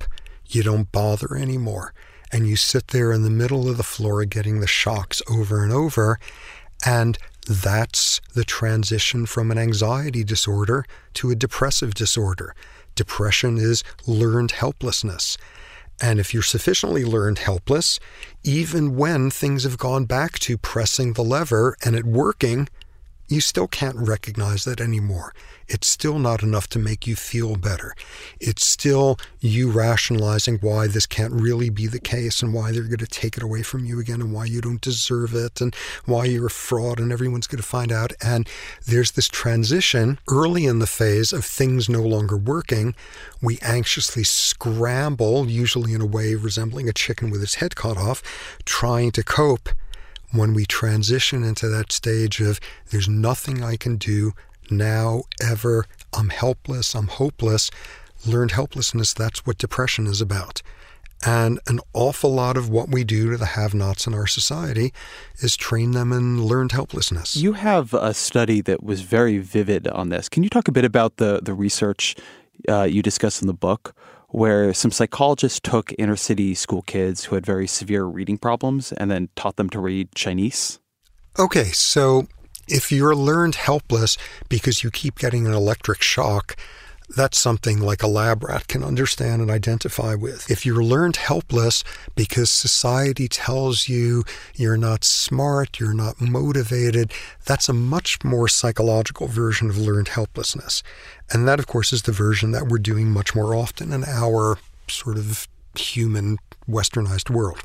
you don't bother anymore. And you sit there in the middle of the floor getting the shocks over and over. And that's the transition from an anxiety disorder to a depressive disorder. Depression is learned helplessness. And if you're sufficiently learned helpless, even when things have gone back to pressing the lever and it working, you still can't recognize that anymore. It's still not enough to make you feel better. It's still you rationalizing why this can't really be the case and why they're going to take it away from you again and why you don't deserve it and why you're a fraud and everyone's going to find out. And there's this transition early in the phase of things no longer working. We anxiously scramble, usually in a way resembling a chicken with its head cut off, trying to cope. When we transition into that stage of there's nothing I can do now, ever, I'm helpless, I'm hopeless, learned helplessness, that's what depression is about. And an awful lot of what we do to the have-nots in our society is train them in learned helplessness. You have a study that was very vivid on this. Can you talk a bit about the research you discussed in the book, where some psychologists took inner-city school kids who had very severe reading problems and then taught them to read Chinese? Okay, so if you're learned helpless because you keep getting an electric shock, that's something like a lab rat can understand and identify with. If you're learned helpless because society tells you you're not smart, you're not motivated, that's a much more psychological version of learned helplessness. And that, of course, is the version that we're doing much more often in our sort of human westernized world.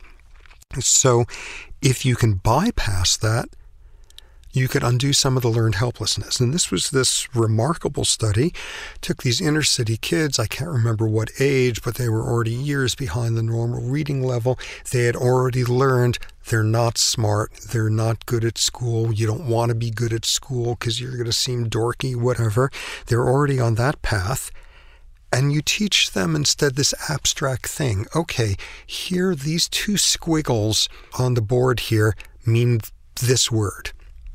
So if you can bypass that, you could undo some of the learned helplessness. And this was this remarkable study. Took these inner city kids, I can't remember what age, but they were already years behind the normal reading level. They had already learned they're not smart, they're not good at school, you don't want to be good at school because you're going to seem dorky, whatever. They're already on that path. And you teach them instead this abstract thing. Okay, here, these two squiggles on the board here mean this word.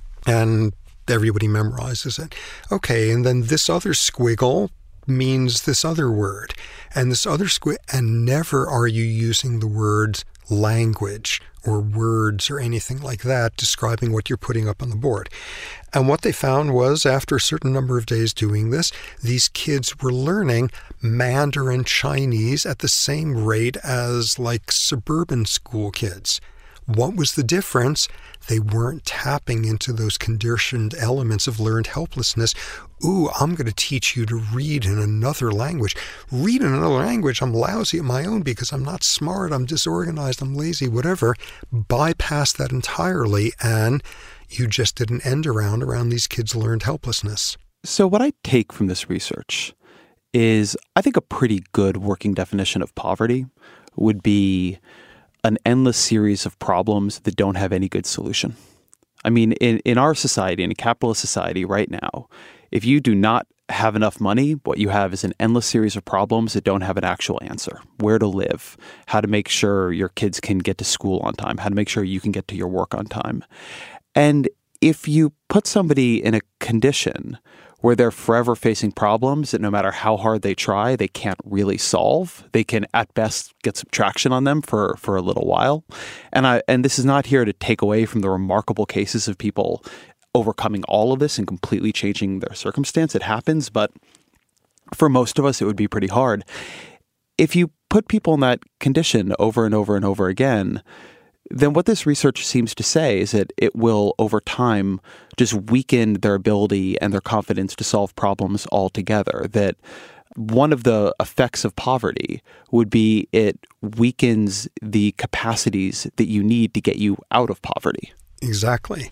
And everybody memorizes it. Okay, and then this other squiggle means this other word. And this other squiggle, and never are you using the words language or words or anything like that describing what you're putting up on the board. And what they found was, after a certain number of days doing this, these kids were learning Mandarin Chinese at the same rate as like suburban school kids. What was the difference? They weren't tapping into those conditioned elements of learned helplessness. Ooh, I'm going to teach you to read in another language. Read in another language, I'm lousy at my own because I'm not smart, I'm disorganized, I'm lazy, whatever. Bypass that entirely, and you just did an end around these kids' learned helplessness. So what I take from this research is, I think a pretty good working definition of poverty would be an endless series of problems that don't have any good solution. I mean, in our society, in a capitalist society right now, if you do not have enough money, what you have is an endless series of problems that don't have an actual answer. Where to live, how to make sure your kids can get to school on time, how to make sure you can get to your work on time. And if you put somebody in a condition where they're forever facing problems that no matter how hard they try, they can't really solve. They can at best get subtraction on them for a little while. And this is not here to take away from the remarkable cases of people overcoming all of this and completely changing their circumstance. It happens, but for most of us, it would be pretty hard. If you put people in that condition over and over and over again, then what this research seems to say is that it will, over time, just weaken their ability and their confidence to solve problems altogether. That one of the effects of poverty would be it weakens the capacities that you need to get you out of poverty. Exactly.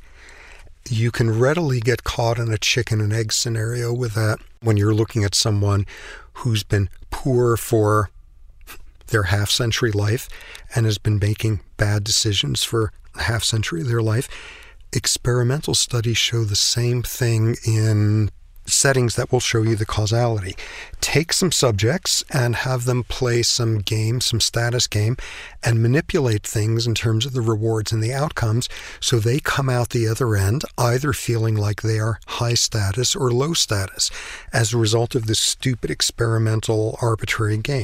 You can readily get caught in a chicken and egg scenario with that when you're looking at someone who's been poor for their half-century life and has been making bad decisions for a half-century of their life. Experimental studies show the same thing in settings that will show you the causality. Take some subjects and have them play some game, some status game, and manipulate things in terms of the rewards and the outcomes so they come out the other end either feeling like they are high status or low status as a result of this stupid experimental arbitrary game.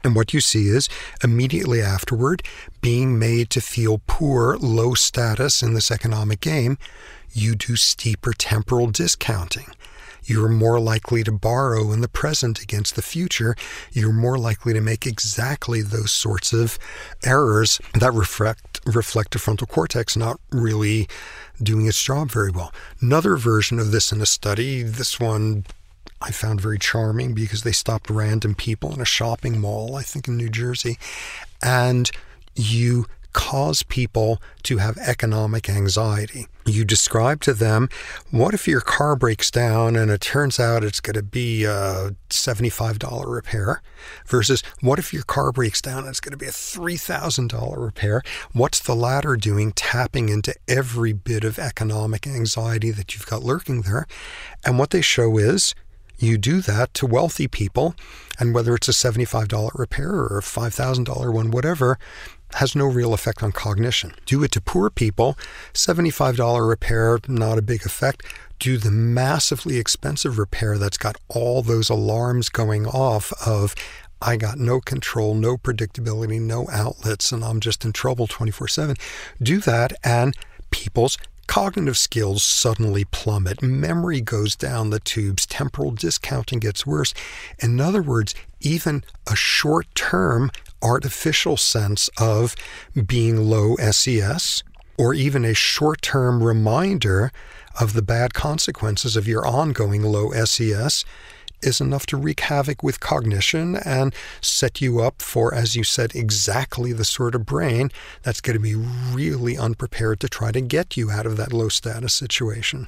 And what you see is, immediately afterward, being made to feel poor, low status in this economic game, you do steeper temporal discounting. You're more likely to borrow in the present against the future. You're more likely to make exactly those sorts of errors that reflect the frontal cortex not really doing its job very well. Another version of this in a study, this one I found very charming because they stopped random people in a shopping mall, I think in New Jersey, and you cause people to have economic anxiety. You describe to them, what if your car breaks down and it turns out it's going to be a $75 repair versus what if your car breaks down and it's going to be a $3,000 repair? What's the latter doing? Tapping into every bit of economic anxiety that you've got lurking there. And what they show is, you do that to wealthy people, and whether it's a $75 repair or a $5,000 one, whatever, has no real effect on cognition. Do it to poor people, $75 repair, not a big effect. Do the massively expensive repair that's got all those alarms going off of, I got no control, no predictability, no outlets, and I'm just in trouble 24/7. Do that, and people's cognitive skills suddenly plummet. Memory goes down the tubes. Temporal discounting gets worse. In other words, even a short-term artificial sense of being low SES, or even a short-term reminder of the bad consequences of your ongoing low SES, is enough to wreak havoc with cognition and set you up for, as you said, exactly the sort of brain that's going to be really unprepared to try to get you out of that low status situation.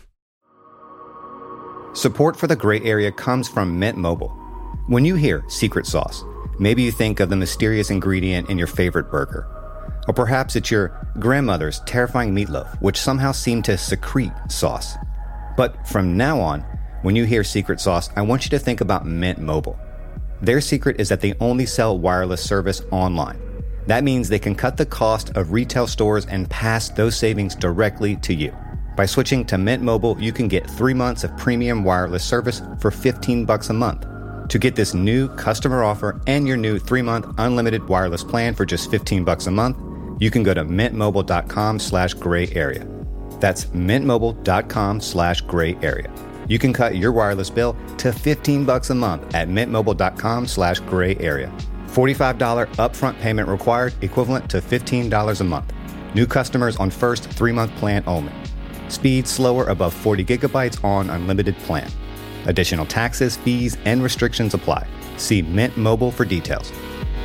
Support for the Gray Area comes from Mint Mobile. When you hear secret sauce, maybe you think of the mysterious ingredient in your favorite burger. Or perhaps it's your grandmother's terrifying meatloaf, which somehow seemed to secrete sauce. But from now on, when you hear secret sauce, I want you to think about Mint Mobile. Their secret is that they only sell wireless service online. That means they can cut the cost of retail stores and pass those savings directly to you. By switching to Mint Mobile, you can get 3 months of premium wireless service for $15 a month. To get this new customer offer and your new 3-month unlimited wireless plan for just $15 a month, you can go to mintmobile.com/gray area. That's mintmobile.com/gray area. You can cut your wireless bill to $15 a month at mintmobile.com/gray area. $45 upfront payment required, equivalent to $15 a month. New customers on first 3-month plan only. Speed slower above 40 gigabytes on unlimited plan. Additional taxes, fees, and restrictions apply. See Mint Mobile for details.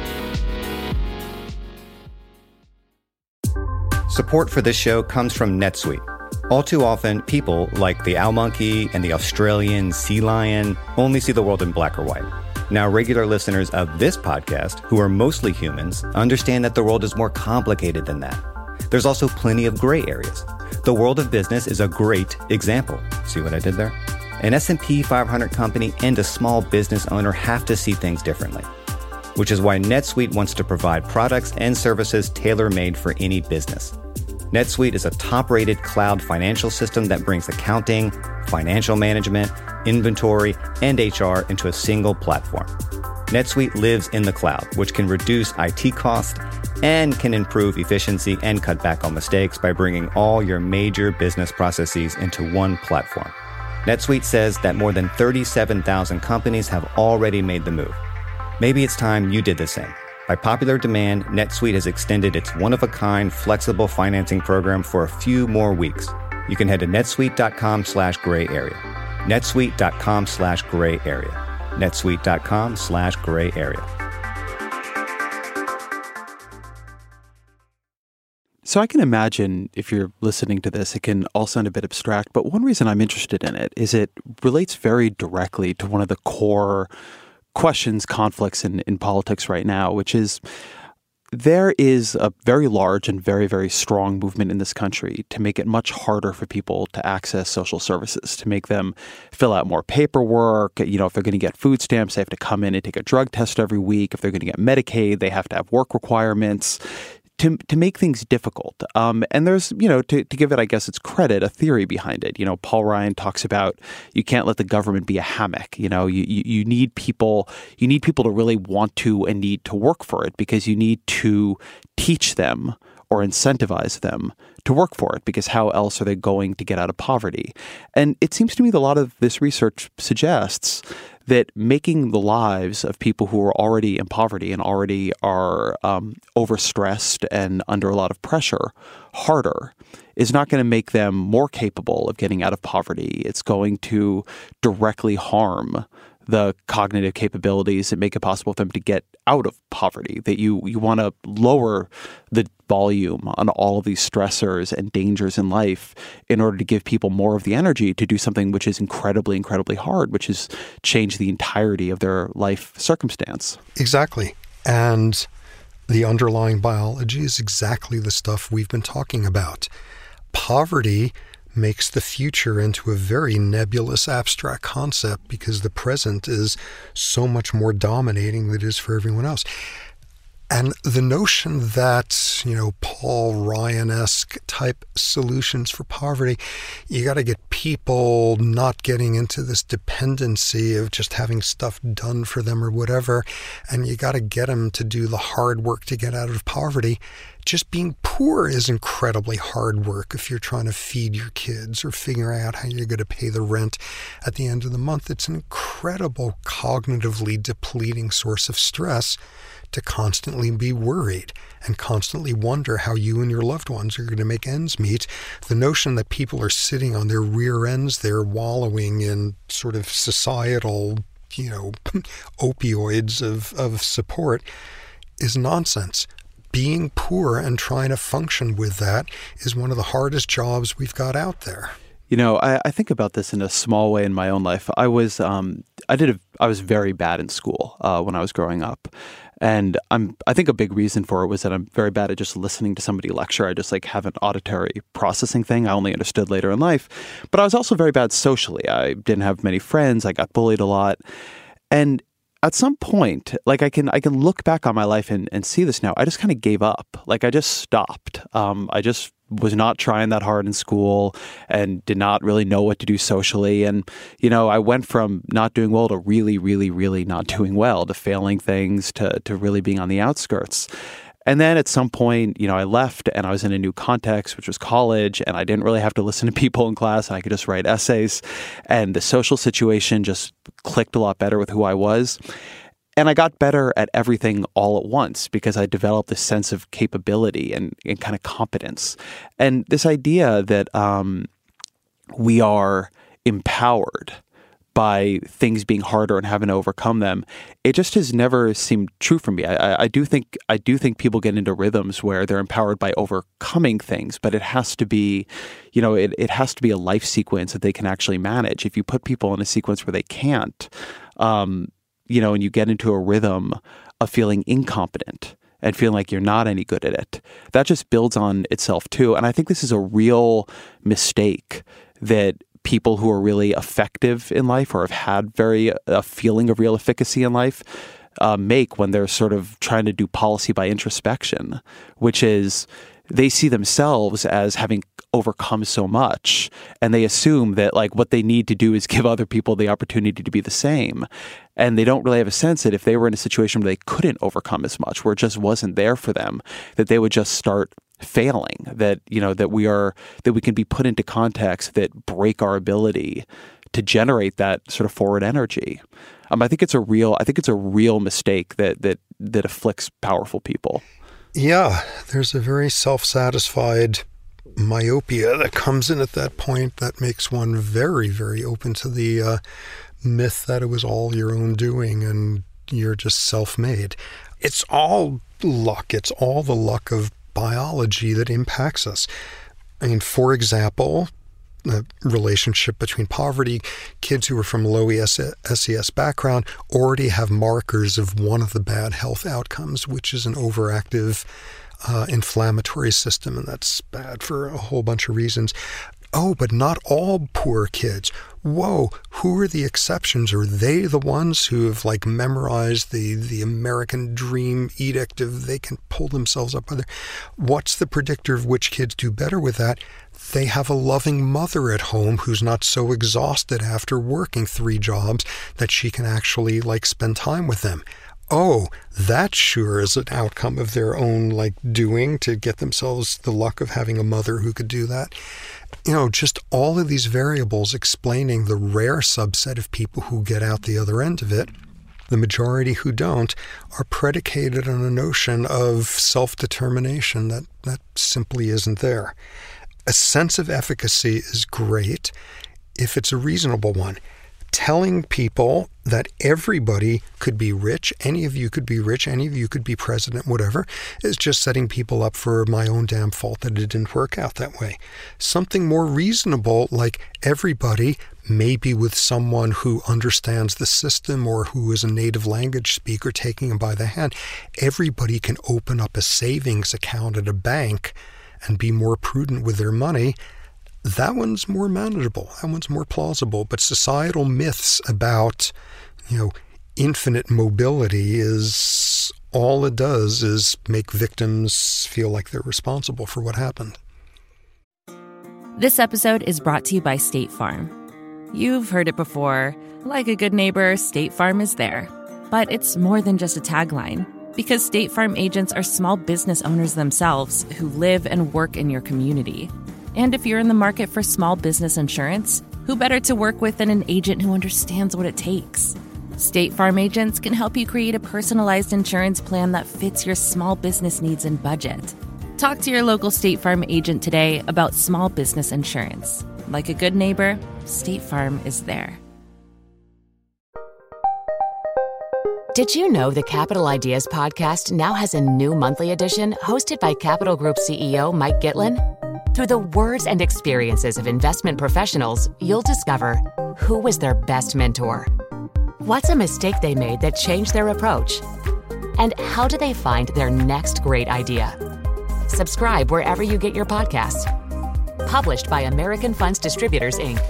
Support for this show comes from NetSuite. All too often, people like the owl monkey and the Australian sea lion only see the world in black or white. Now, regular listeners of this podcast, who are mostly humans, understand that the world is more complicated than that. There's also plenty of gray areas. The world of business is a great example. See what I did there? An S&P 500 company and a small business owner have to see things differently, which is why NetSuite wants to provide products and services tailor-made for any business. NetSuite is a top-rated cloud financial system that brings accounting, financial management, inventory, and HR into a single platform. NetSuite lives in the cloud, which can reduce IT costs and can improve efficiency and cut back on mistakes by bringing all your major business processes into one platform. NetSuite says that more than 37,000 companies have already made the move. Maybe it's time you did the same. By popular demand, NetSuite has extended its one-of-a-kind flexible financing program for a few more weeks. You can head to netsuite.com/gray area. netsuite.com/gray area. netsuite.com/gray area. So I can imagine if you're listening to this, it can all sound a bit abstract, but one reason I'm interested in it is it relates very directly to one of the core questions, conflicts in politics right now, which is there is a very large and very, very strong movement in this country to make it much harder for people to access social services, to make them fill out more paperwork. You know, if they're going to get food stamps, they have to come in and take a drug test every week. If they're going to get Medicaid, they have to have work requirements. to make things difficult. And there's, to give it, I guess, its credit, a theory behind it. Paul Ryan talks about you can't let the government be a hammock. You need people to really want to and need to work for it, because you need to teach them or incentivize them to work for it, because how else are they going to get out of poverty? And it seems to me that a lot of this research suggests that making the lives of people who are already in poverty and already are overstressed and under a lot of pressure harder is not going to make them more capable of getting out of poverty. It's going to directly harm the cognitive capabilities that make it possible for them to get out of poverty, that you want to lower the volume on all of these stressors and dangers in life in order to give people more of the energy to do something which is incredibly, incredibly hard, which is change the entirety of their life circumstance. Exactly. And the underlying biology is exactly the stuff we've been talking about. Poverty makes the future into a very nebulous, abstract concept because the present is so much more dominating than it is for everyone else. And the notion that, Paul Ryan-esque type solutions for poverty, you got to get people not getting into this dependency of just having stuff done for them or whatever, and you got to get them to do the hard work to get out of poverty. Just being poor is incredibly hard work if you're trying to feed your kids or figuring out how you're going to pay the rent at the end of the month. It's an incredible cognitively depleting source of stress to constantly be worried and constantly wonder how you and your loved ones are going to make ends meet. The notion that people are sitting on their rear ends, they're wallowing in sort of societal, opioids of support is nonsense. Being poor and trying to function with that is one of the hardest jobs we've got out there. I think about this in a small way in my own life. I was very bad in school when I was growing up. And I think a big reason for it was that I'm very bad at just listening to somebody lecture. I just have an auditory processing thing. I only understood later in life. But I was also very bad socially. I didn't have many friends. I got bullied a lot. And at some point, I can look back on my life and see this now. I just kind of gave up. I just stopped. I just was not trying that hard in school and did not really know what to do socially. And, I went from not doing well to really, really, really not doing well, to failing things, to really being on the outskirts. And then at some point, I left and I was in a new context, which was college, and I didn't really have to listen to people in class. I could just write essays, and the social situation just clicked a lot better with who I was. And I got better at everything all at once because I developed this sense of capability and kind of competence. And this idea that we are empowered by things being harder and having to overcome them, it just has never seemed true for me. I do think people get into rhythms where they're empowered by overcoming things, but it has to be, it has to be a life sequence that they can actually manage. If you put people in a sequence where they can't, and you get into a rhythm of feeling incompetent and feeling like you're not any good at it, that just builds on itself too. And I think this is a real mistake that people who are really effective in life or have had a feeling of real efficacy in life make when they're sort of trying to do policy by introspection, which is they see themselves as having overcome so much, and they assume that what they need to do is give other people the opportunity to be the same. And they don't really have a sense that if they were in a situation where they couldn't overcome as much, where it just wasn't there for them, that they would just start failing, that we can be put into contexts that break our ability to generate that sort of forward energy. I think it's a real mistake that afflicts powerful people. Yeah, there's a very self-satisfied myopia that comes in at that point that makes one very, very open to the myth that it was all your own doing and you're just self-made. It's all luck. It's all the luck of biology that impacts us. For example, the relationship between poverty, kids who are from low SES background already have markers of one of the bad health outcomes, which is an overactive inflammatory system, and that's bad for a whole bunch of reasons. Oh, but not all poor kids. whoa, who are the exceptions? Are they the ones who have like memorized the American dream edict of they can pull themselves up by their... What's the predictor of which kids do better with that? They have a loving mother at home who's not so exhausted after working 3 jobs that she can actually like spend time with them. Oh, that sure is an outcome of their own like doing to get themselves the luck of having a mother who could do that. You know, just all of these variables explaining the rare subset of people who get out the other end of it. The majority who don't are predicated on a notion of self-determination that simply isn't there. A sense of efficacy is great if it's a reasonable one. Telling people that everybody could be rich, any of you could be rich, any of you could be president, whatever, is just setting people up for my own damn fault that it didn't work out that way. Something more reasonable, like everybody, maybe with someone who understands the system or who is a native language speaker taking them by the hand, everybody can open up a savings account at a bank and be more prudent with their money. That one's more manageable. That one's more plausible. But societal myths about, infinite mobility is all it does is make victims feel like they're responsible for what happened. This episode is brought to you by State Farm. You've heard it before. Like a good neighbor, State Farm is there. But it's more than just a tagline. Because State Farm agents are small business owners themselves who live and work in your community. And if you're in the market for small business insurance, who better to work with than an agent who understands what it takes? State Farm agents can help you create a personalized insurance plan that fits your small business needs and budget. Talk to your local State Farm agent today about small business insurance. Like a good neighbor, State Farm is there. Did you know the Capital Ideas podcast now has a new monthly edition hosted by Capital Group CEO Mike Gitlin? Through the words and experiences of investment professionals, you'll discover who was their best mentor, what's a mistake they made that changed their approach, and how do they find their next great idea. Subscribe wherever you get your podcasts. Published by American Funds Distributors, Inc.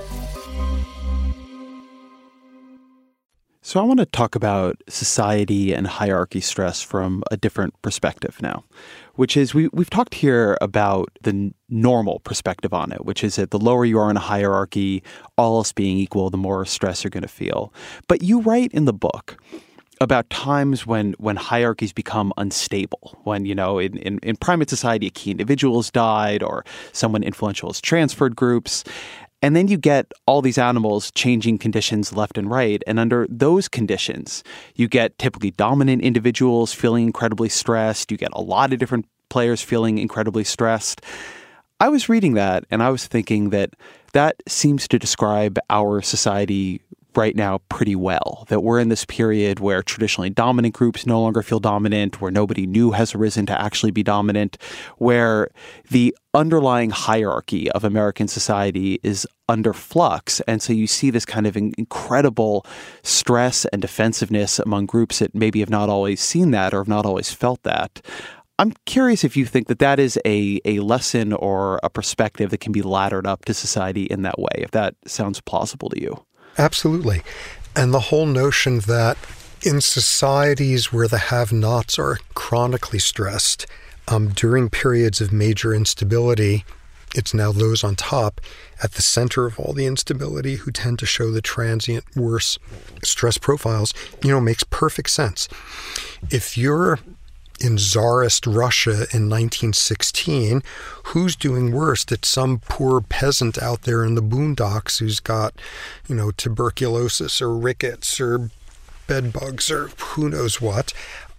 So I want to talk about society and hierarchy stress from a different perspective now, which is we've talked here about the normal perspective on it, which is that the lower you are in a hierarchy, all else being equal, the more stress you're going to feel. But you write in the book about times when hierarchies become unstable, when, in primate society, a key individual has died or someone influential has transferred groups. And then you get all these animals changing conditions left and right. And under those conditions, you get typically dominant individuals feeling incredibly stressed. You get a lot of different players feeling incredibly stressed. I was reading that and I was thinking that seems to describe our society right now pretty well, that we're in this period where traditionally dominant groups no longer feel dominant, where nobody new has arisen to actually be dominant, where the underlying hierarchy of American society is under flux. And so you see this kind of incredible stress and defensiveness among groups that maybe have not always seen that or have not always felt that. I'm curious if you think that is a lesson or a perspective that can be laddered up to society in that way, if that sounds plausible to you. Absolutely. And the whole notion that in societies where the have-nots are chronically stressed, during periods of major instability, it's now those on top at the center of all the instability who tend to show the transient worse stress profiles, makes perfect sense. If you're in Tsarist Russia in 1916, who's doing worst? It's some poor peasant out there in the boondocks who's got, tuberculosis or rickets or bed bugs or who knows what,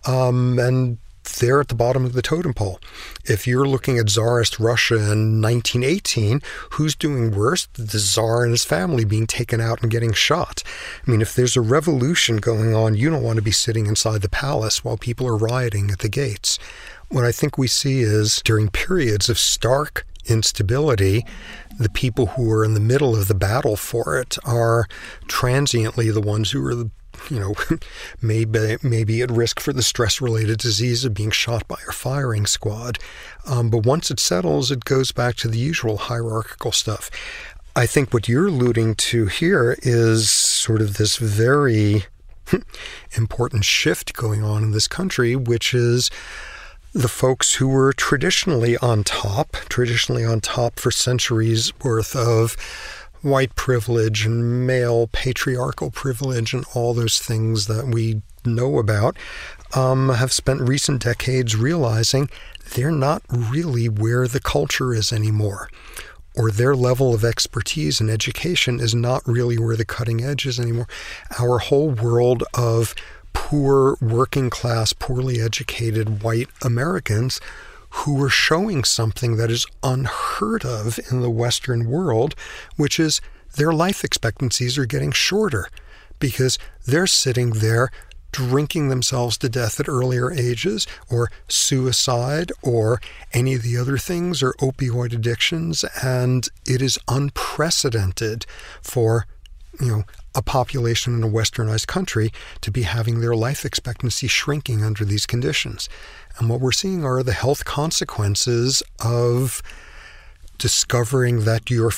and they're at the bottom of the totem pole. If you're looking at Tsarist Russia in 1918, who's doing worst? The Tsar and his family being taken out and getting shot. I mean, if there's a revolution going on, you don't want to be sitting inside the palace while people are rioting at the gates. What I think we see is during periods of stark instability, the people who are in the middle of the battle for it are transiently the ones who are maybe at risk for the stress-related disease of being shot by a firing squad. But once it settles, it goes back to the usual hierarchical stuff. I think what you're alluding to here is sort of this very important shift going on in this country, which is the folks who were traditionally on top for centuries worth of white privilege and male patriarchal privilege and all those things that we know about, have spent recent decades realizing they're not really where the culture is anymore, or their level of expertise and education is not really where the cutting edge is anymore. Our whole world of poor, working class, poorly educated white Americans who are showing something that is unheard of in the Western world, which is their life expectancies are getting shorter because they're sitting there drinking themselves to death at earlier ages, or suicide, or any of the other things, or opioid addictions, and it is unprecedented for, a population in a westernized country to be having their life expectancy shrinking under these conditions. And what we're seeing are the health consequences of discovering that your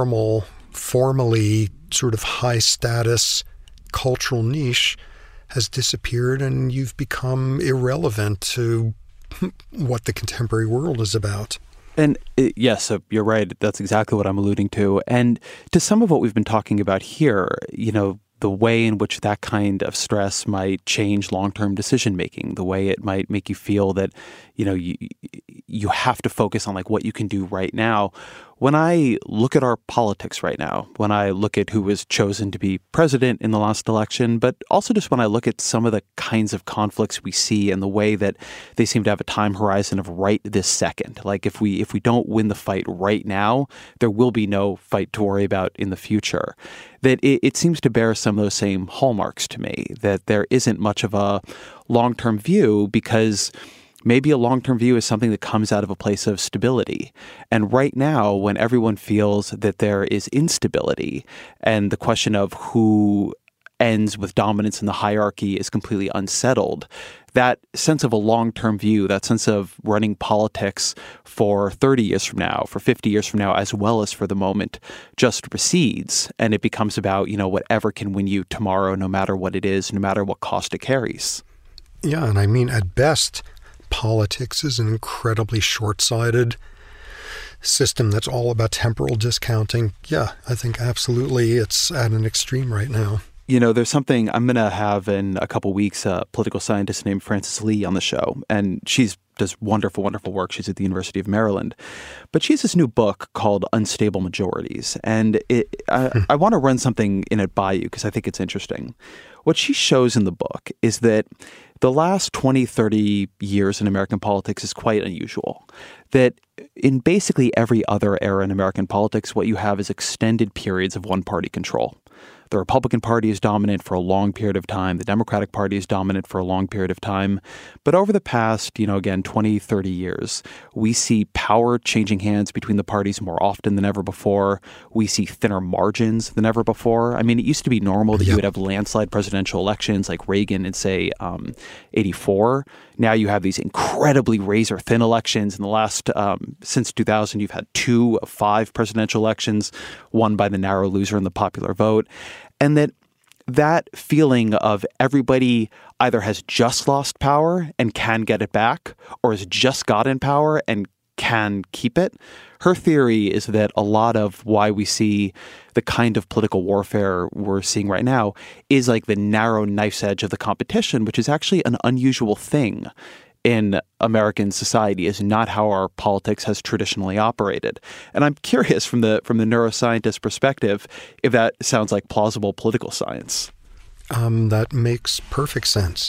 formally sort of high status cultural niche has disappeared and you've become irrelevant to what the contemporary world is about. And yes, you're right. That's exactly what I'm alluding to. And to some of what we've been talking about here, the way in which that kind of stress might change long-term decision-making, the way it might make you feel that, you have to focus on like what you can do right now. When I look at our politics right now, when I look at who was chosen to be president in the last election, but also just when I look at some of the kinds of conflicts we see and the way that they seem to have a time horizon of right this second. Like if we don't win the fight right now, there will be no fight to worry about in the future. That it seems to bear some of those same hallmarks to me, that there isn't much of a long-term view because maybe a long-term view is something that comes out of a place of stability. And right now, when everyone feels that there is instability and the question of who ends with dominance in the hierarchy is completely unsettled, that sense of a long-term view, that sense of running politics for 30 years from now, for 50 years from now, as well as for the moment, just recedes. And it becomes about, whatever can win you tomorrow, no matter what it is, no matter what cost it carries. Yeah, and I mean, at best, politics is an incredibly short-sighted system that's all about temporal discounting. Yeah, I think absolutely it's at an extreme right now. There's something I'm going to have in a couple weeks, a political scientist named Frances Lee on the show, and she does wonderful, wonderful work. She's at the University of Maryland. But she has this new book called Unstable Majorities, and I want to run something in it by you because I think it's interesting. What she shows in the book is that the last 20, 30 years in American politics is quite unusual. That in basically every other era in American politics, what you have is extended periods of one-party control. The Republican Party is dominant for a long period of time. The Democratic Party is dominant for a long period of time. But over the past, 20, 30 years, we see power changing hands between the parties more often than ever before. We see thinner margins than ever before. I mean, it used to be normal that you would have landslide presidential elections like Reagan in, say, 84. Now you have these incredibly razor-thin elections. In the last, since 2000, you've had 2 of 5 presidential elections, won by the narrow loser in the popular vote. And that feeling of everybody either has just lost power and can get it back, or has just gotten power and can keep it. Her theory is that a lot of why we see the kind of political warfare we're seeing right now is like the narrow knife's edge of the competition, which is actually an unusual thing in American society, is not how our politics has traditionally operated. And I'm curious from the neuroscientist perspective if that sounds like plausible political science. That makes perfect sense.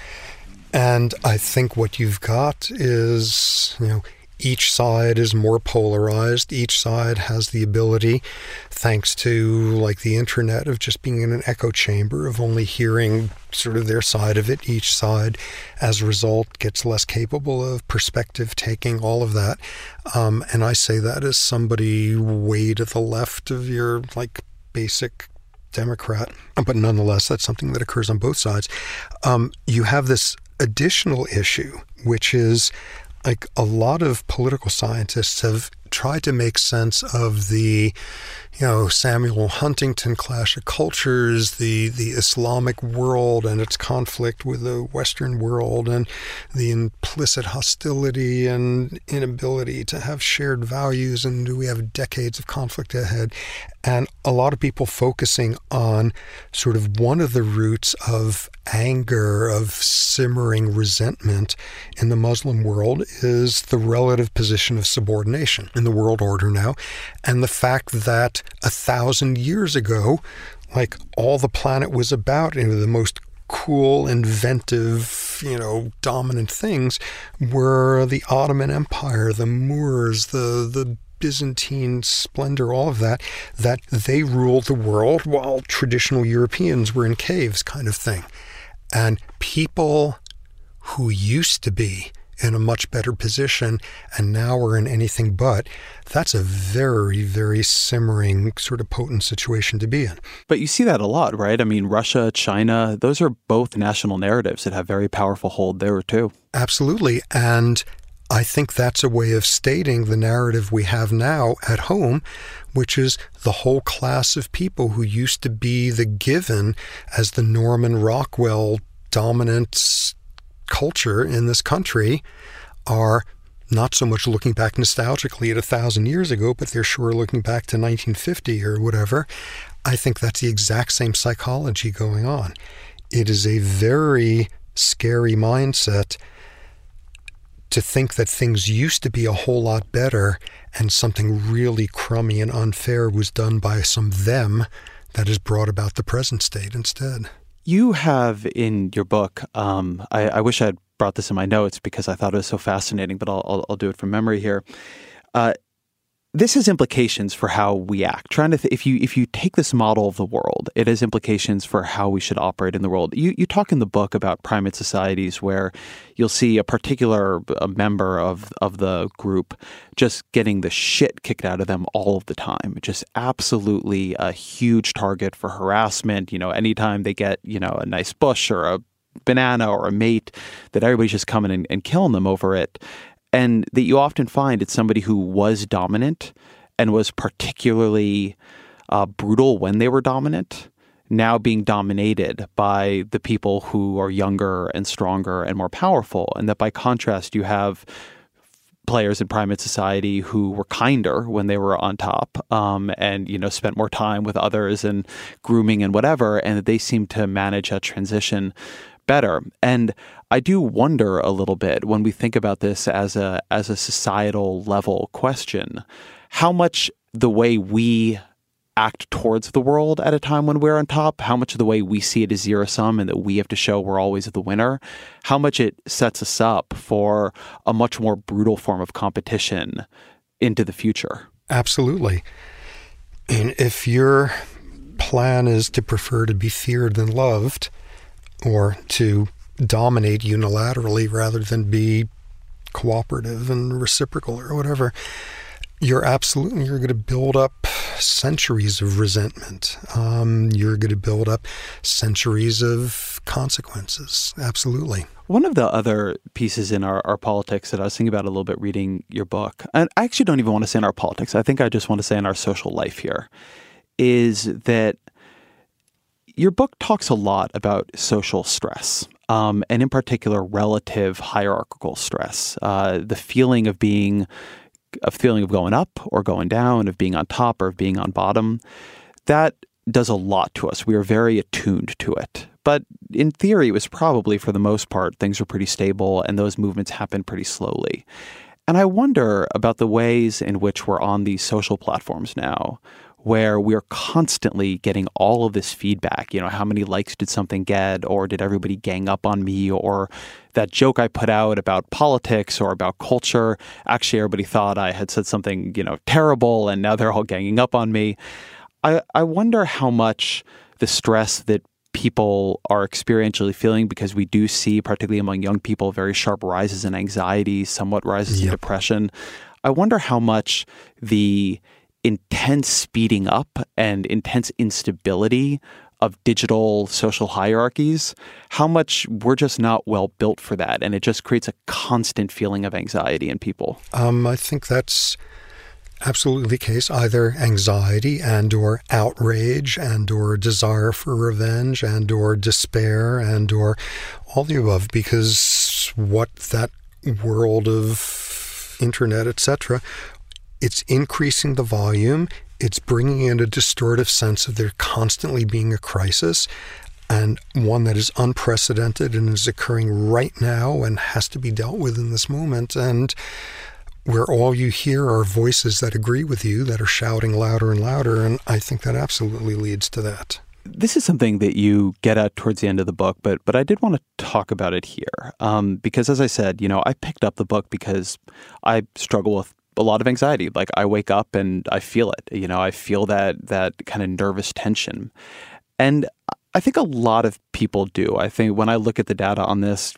And I think what you've got is, each side is more polarized. Each side has the ability, thanks to the internet, of just being in an echo chamber of only hearing sort of their side of it. Each side, as a result, gets less capable of perspective taking, all of that. And I say that as somebody way to the left of your basic Democrat. But nonetheless, that's something that occurs on both sides. You have this additional issue, which is a lot of political scientists have tried to make sense of the, Samuel Huntington Clash of Cultures, the Islamic world and its conflict with the Western world, and the implicit hostility and inability to have shared values, and do we have decades of conflict ahead? And a lot of people focusing on sort of one of the roots of anger, of simmering resentment in the Muslim world is the relative position of subordination in the world order now, and the fact that 1,000 years ago, like, all the planet was about, the most cool, inventive, dominant things were the Ottoman Empire, the Moors, the Byzantine splendor, all of that they ruled the world while traditional Europeans were in caves, kind of thing. And people who used to be in a much better position and now are in anything but, that's a very, very simmering, sort of potent situation to be in. But you see that a lot, right? I mean, Russia, China, those are both national narratives that have very powerful hold there too. Absolutely. And I think that's a way of stating the narrative we have now at home, which is the whole class of people who used to be the given as the Norman Rockwell dominant culture in this country are not so much looking back nostalgically at 1,000 years ago, but they're sure looking back to 1950 or whatever. I think that's the exact same psychology going on. It is a very scary mindset to think that things used to be a whole lot better and something really crummy and unfair was done by some them that has brought about the present state instead. You have in your book, I wish I had brought this in my notes because I thought it was so fascinating, but I'll do it from memory here. This has implications for how we act. If you take this model of the world, it has implications for how we should operate in the world. You talk in the book about primate societies where you'll see a particular member of the group just getting the shit kicked out of them all of the time. Just absolutely a huge target for harassment. Anytime they get, a nice bush or a banana or a mate, that everybody's just coming and killing them over it. And that you often find it's somebody who was dominant and was particularly brutal when they were dominant, now being dominated by the people who are younger and stronger and more powerful. And that by contrast, you have players in primate society who were kinder when they were on top and, spent more time with others and grooming and whatever, and that they seem to manage that transition better. And I do wonder a little bit when we think about this as a societal level question, how much the way we act towards the world at a time when we're on top, how much of the way we see it is zero sum and that we have to show we're always the winner, how much it sets us up for a much more brutal form of competition into the future. Absolutely. And if your plan is to prefer to be feared than loved, or to dominate unilaterally rather than be cooperative and reciprocal or whatever, you're going to build up centuries of resentment. You're going to build up centuries of consequences. Absolutely. One of the other pieces in our politics that I was thinking about a little bit reading your book, and I actually don't even want to say in our politics, I think I just want to say in our social life here, is that your book talks a lot about social stress, and in particular, relative hierarchical stress. The feeling of going up or going down, of being on top or of being on bottom, that does a lot to us. We are very attuned to it. But in theory, it was probably, for the most part, things were pretty stable and those movements happen pretty slowly. And I wonder about the ways in which we're on these social platforms now, where we're constantly getting all of this feedback. How many likes did something get, or did everybody gang up on me, or that joke I put out about politics or about culture, actually everybody thought I had said something, terrible, and now they're all ganging up on me. I wonder how much the stress that people are experientially feeling, because we do see, particularly among young people, very sharp rises in anxiety, somewhat rises in depression. I wonder how much the intense speeding up and intense instability of digital social hierarchies, how much we're just not well built for that. And it just creates a constant feeling of anxiety in people. I think that's absolutely the case. Either anxiety and or outrage and or desire for revenge and or despair and or all the above, because what that world of internet, etc., it's increasing the volume. It's bringing in a distortive sense of there constantly being a crisis, and one that is unprecedented and is occurring right now and has to be dealt with in this moment, and where all you hear are voices that agree with you that are shouting louder and louder, and I think that absolutely leads to that. This is something that you get at towards the end of the book, but I did want to talk about it here because, as I said, I picked up the book because I struggle with a lot of anxiety. Like, I wake up and I feel it. I feel that kind of nervous tension, and I think a lot of people do. I think when I look at the data on this,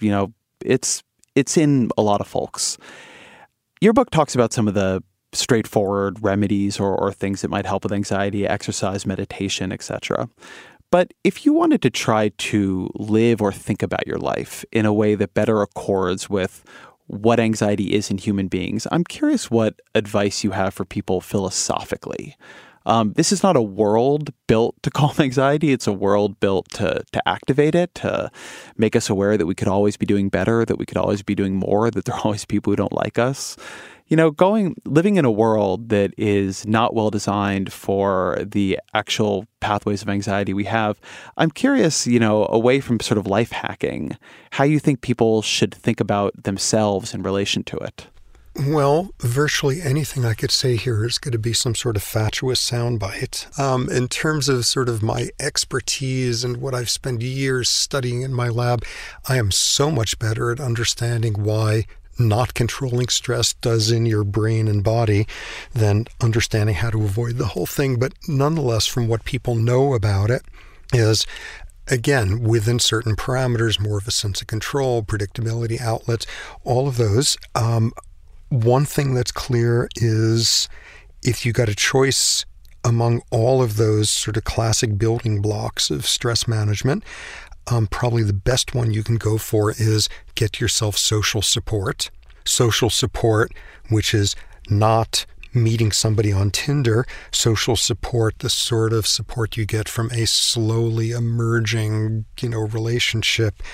it's in a lot of folks. Your book talks about some of the straightforward remedies or things that might help with anxiety, exercise, meditation, etc. But if you wanted to try to live or think about your life in a way that better accords with what anxiety is in human beings, I'm curious what advice you have for people philosophically. This is not a world built to calm anxiety. It's a world built to activate it, to make us aware that we could always be doing better, that we could always be doing more, that there are always people who don't like us. Living in a world that is not well designed for the actual pathways of anxiety we have, I'm curious, away from sort of life hacking, how you think people should think about themselves in relation to it. Well, virtually anything I could say here is going to be some sort of fatuous soundbite. In terms of sort of my expertise and what I've spent years studying in my lab, I am so much better at understanding why not controlling stress does in your brain and body than understanding how to avoid the whole thing. But nonetheless, from what people know about it is, again, within certain parameters, more of a sense of control, predictability, outlets, all of those. One thing that's clear is if you got a choice among all of those sort of classic building blocks of stress management, probably the best one you can go for is get yourself social support. Social support, which is not meeting somebody on Tinder. Social support, the sort of support you get from a slowly emerging, relationship.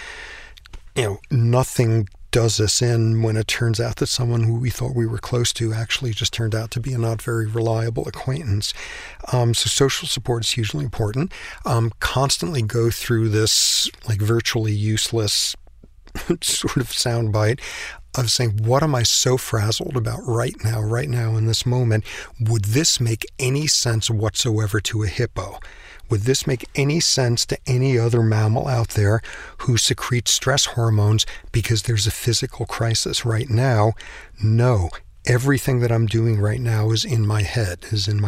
Nothing does us in when it turns out that someone who we thought we were close to actually just turned out to be a not very reliable acquaintance. So social support is hugely important. Constantly go through this virtually useless sort of soundbite of saying, what am I so frazzled about right now in this moment? Would this make any sense whatsoever to a hippo? Would this make any sense to any other mammal out there who secretes stress hormones because there's a physical crisis right now? No. Everything that I'm doing right now is in my head.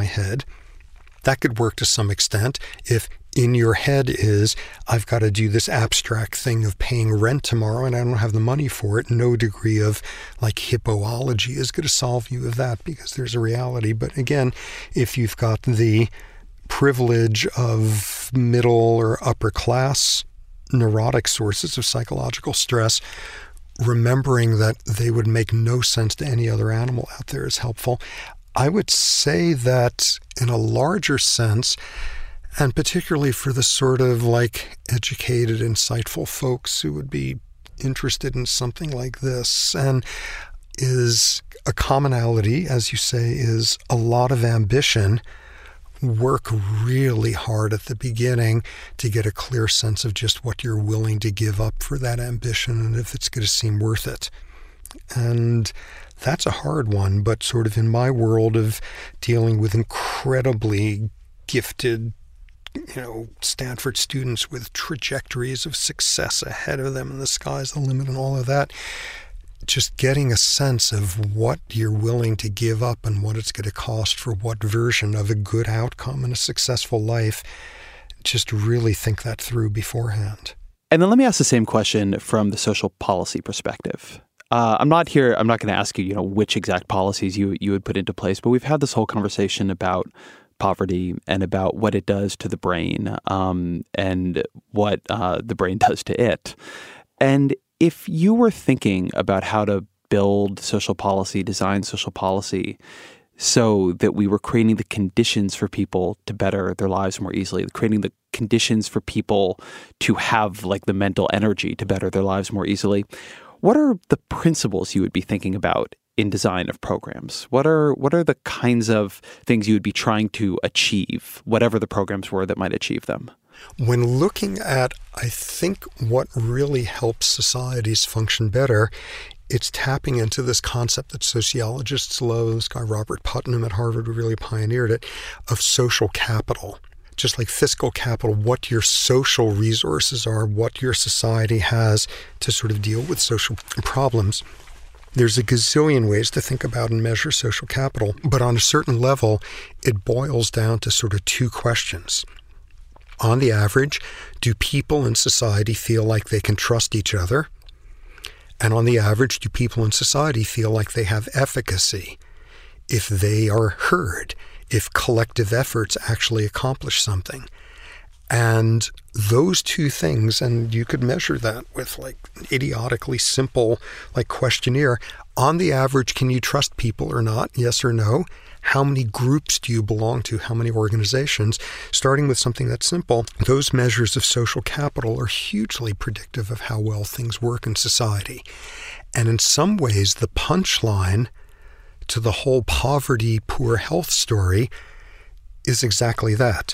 That could work to some extent if in your head is, I've got to do this abstract thing of paying rent tomorrow and I don't have the money for it. No degree of hippoology is going to solve you of that because there's a reality. But again, if you've got the privilege of middle or upper class neurotic sources of psychological stress, remembering that they would make no sense to any other animal out there is helpful. I would say that in a larger sense, and particularly for the sort of educated, insightful folks who would be interested in something like this, and is a commonality, as you say, is a lot of ambition. Work really hard at the beginning to get a clear sense of just what you're willing to give up for that ambition and if it's going to seem worth it. And that's a hard one, but sort of in my world of dealing with incredibly gifted, Stanford students with trajectories of success ahead of them and the sky's the limit and all of that, just getting a sense of what you're willing to give up and what it's going to cost for what version of a good outcome in a successful life, just really think that through beforehand. And then let me ask the same question from the social policy perspective. I'm not going to ask you, which exact policies you would put into place, but we've had this whole conversation about poverty and about what it does to the brain and what the brain does to it. And if you were thinking about how to build social policy, design social policy, so that we were creating the conditions for people to better their lives more easily, creating the conditions for people to have like the mental energy to better their lives more easily. What are the principles you would be thinking about in design of programs? What are the kinds of things you would be trying to achieve, whatever the programs were that might achieve them? When looking at, I think, what really helps societies function better, it's tapping into this concept that sociologists love. This guy Robert Putnam at Harvard really pioneered it, of social capital. Just like fiscal capital, what your social resources are, what your society has to sort of deal with social problems. There's a gazillion ways to think about and measure social capital, but on a certain level, it boils down to sort of two questions. On the average, do people in society feel like they can trust each other? And on the average, do people in society feel like they have efficacy if they are heard, if collective efforts actually accomplish something? And those two things, and you could measure that with like idiotically simple like questionnaire. On the average, can you trust people or not? Yes or no? How many groups do you belong to? How many organizations? Starting with something that's simple, those measures of social capital are hugely predictive of how well things work in society. And in some ways, the punchline to the whole poverty, poor health story is exactly that.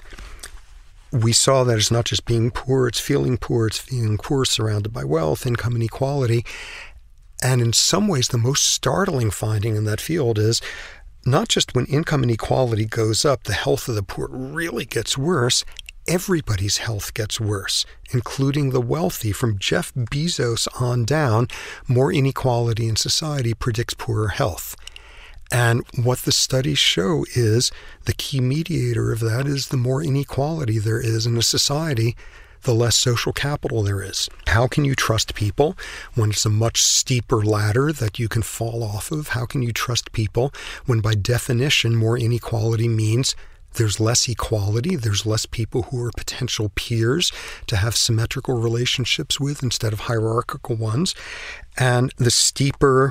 We saw that it's not just being poor, it's feeling poor surrounded by wealth, income inequality. And in some ways, the most startling finding in that field is not just when income inequality goes up, the health of the poor really gets worse. Everybody's health gets worse, including the wealthy. From Jeff Bezos on down, more inequality in society predicts poorer health. And what the studies show is the key mediator of that is the more inequality there is in a society, the less social capital there is. How can you trust people when it's a much steeper ladder that you can fall off of? How can you trust people when by definition more inequality means there's less equality, there's less people who are potential peers to have symmetrical relationships with instead of hierarchical ones? And the steeper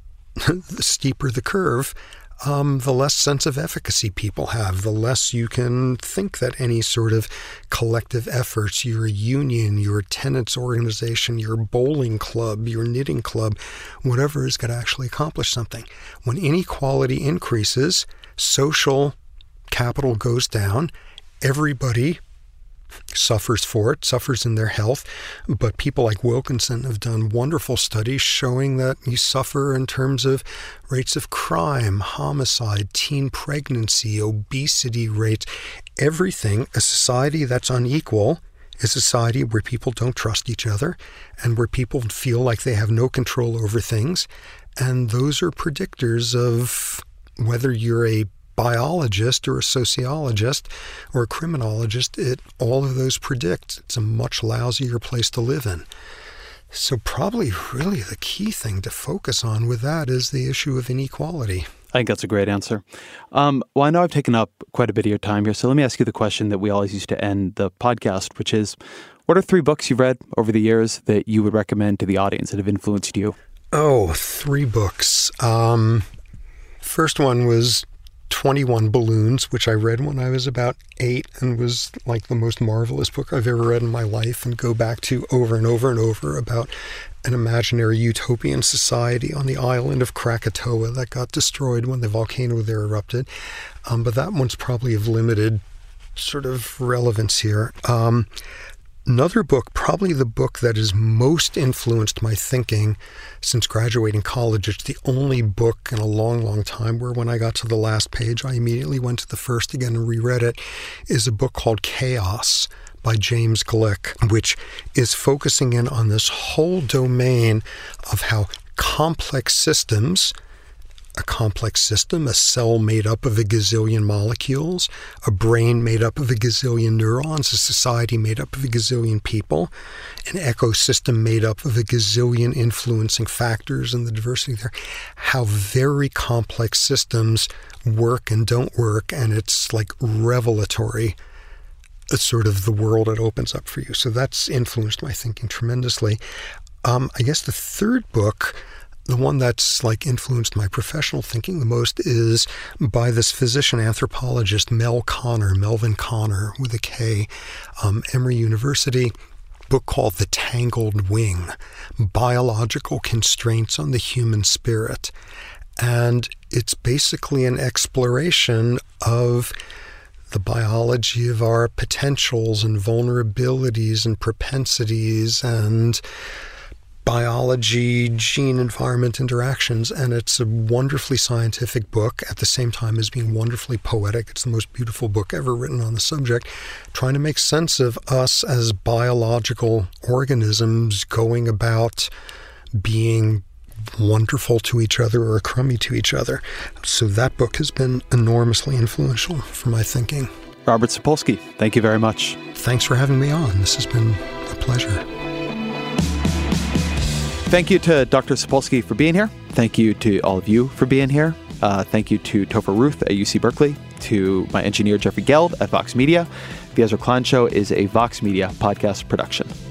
the curve, the less sense of efficacy people have, the less you can think that any sort of collective efforts, your union, your tenants organization, your bowling club, your knitting club, whatever is going to actually accomplish something. When inequality increases, social capital goes down, everybody suffers for it, suffers in their health. But people like Wilkinson have done wonderful studies showing that you suffer in terms of rates of crime, homicide, teen pregnancy, obesity rates, everything. A society that's unequal is a society where people don't trust each other and where people feel like they have no control over things. And those are predictors of whether you're a biologist or a sociologist or a criminologist. All of those predict it's a much lousier place to live in. So probably really the key thing to focus on with that is the issue of inequality. I think that's a great answer. Well, I know I've taken up quite a bit of your time here, so let me ask you the question that we always used to end the podcast, which is, what are 3 books you've read over the years that you would recommend to the audience that have influenced you? Oh, 3 books. First one was 21 Balloons, which I read when I was about 8 and was like the most marvelous book I've ever read in my life, and go back to over and over and over about an imaginary utopian society on the island of Krakatoa that got destroyed when the volcano there erupted. But that one's probably of limited sort of relevance here. Another book, probably the book that has most influenced my thinking since graduating college. It's the only book in a long, long time where when I got to the last page, I immediately went to the first again and reread it, is a book called Chaos by James Gleick, which is focusing in on this whole domain of how complex systems, a complex system, a cell made up of a gazillion molecules, a brain made up of a gazillion neurons, a society made up of a gazillion people, an ecosystem made up of a gazillion influencing factors and the diversity there, how very complex systems work and don't work, and it's like revelatory, sort of the world it opens up for you. So that's influenced my thinking tremendously. I guess the third book the one that's influenced my professional thinking the most is by this physician anthropologist Melvin Konner with a K, Emory University. Book called The Tangled Wing, Biological Constraints on the Human Spirit. And it's basically an exploration of the biology of our potentials and vulnerabilities and propensities and biology, gene-environment interactions, and it's a wonderfully scientific book at the same time as being wonderfully poetic. It's the most beautiful book ever written on the subject, trying to make sense of us as biological organisms going about being wonderful to each other or crummy to each other. So that book has been enormously influential for my thinking. Robert Sapolsky, thank you very much. Thanks for having me on. This has been a pleasure. Thank you to Dr. Sapolsky for being here. Thank you to all of you for being here. Thank you to Topher Ruth at UC Berkeley, to my engineer Jeffrey Geld at Vox Media. The Ezra Klein Show is a Vox Media podcast production.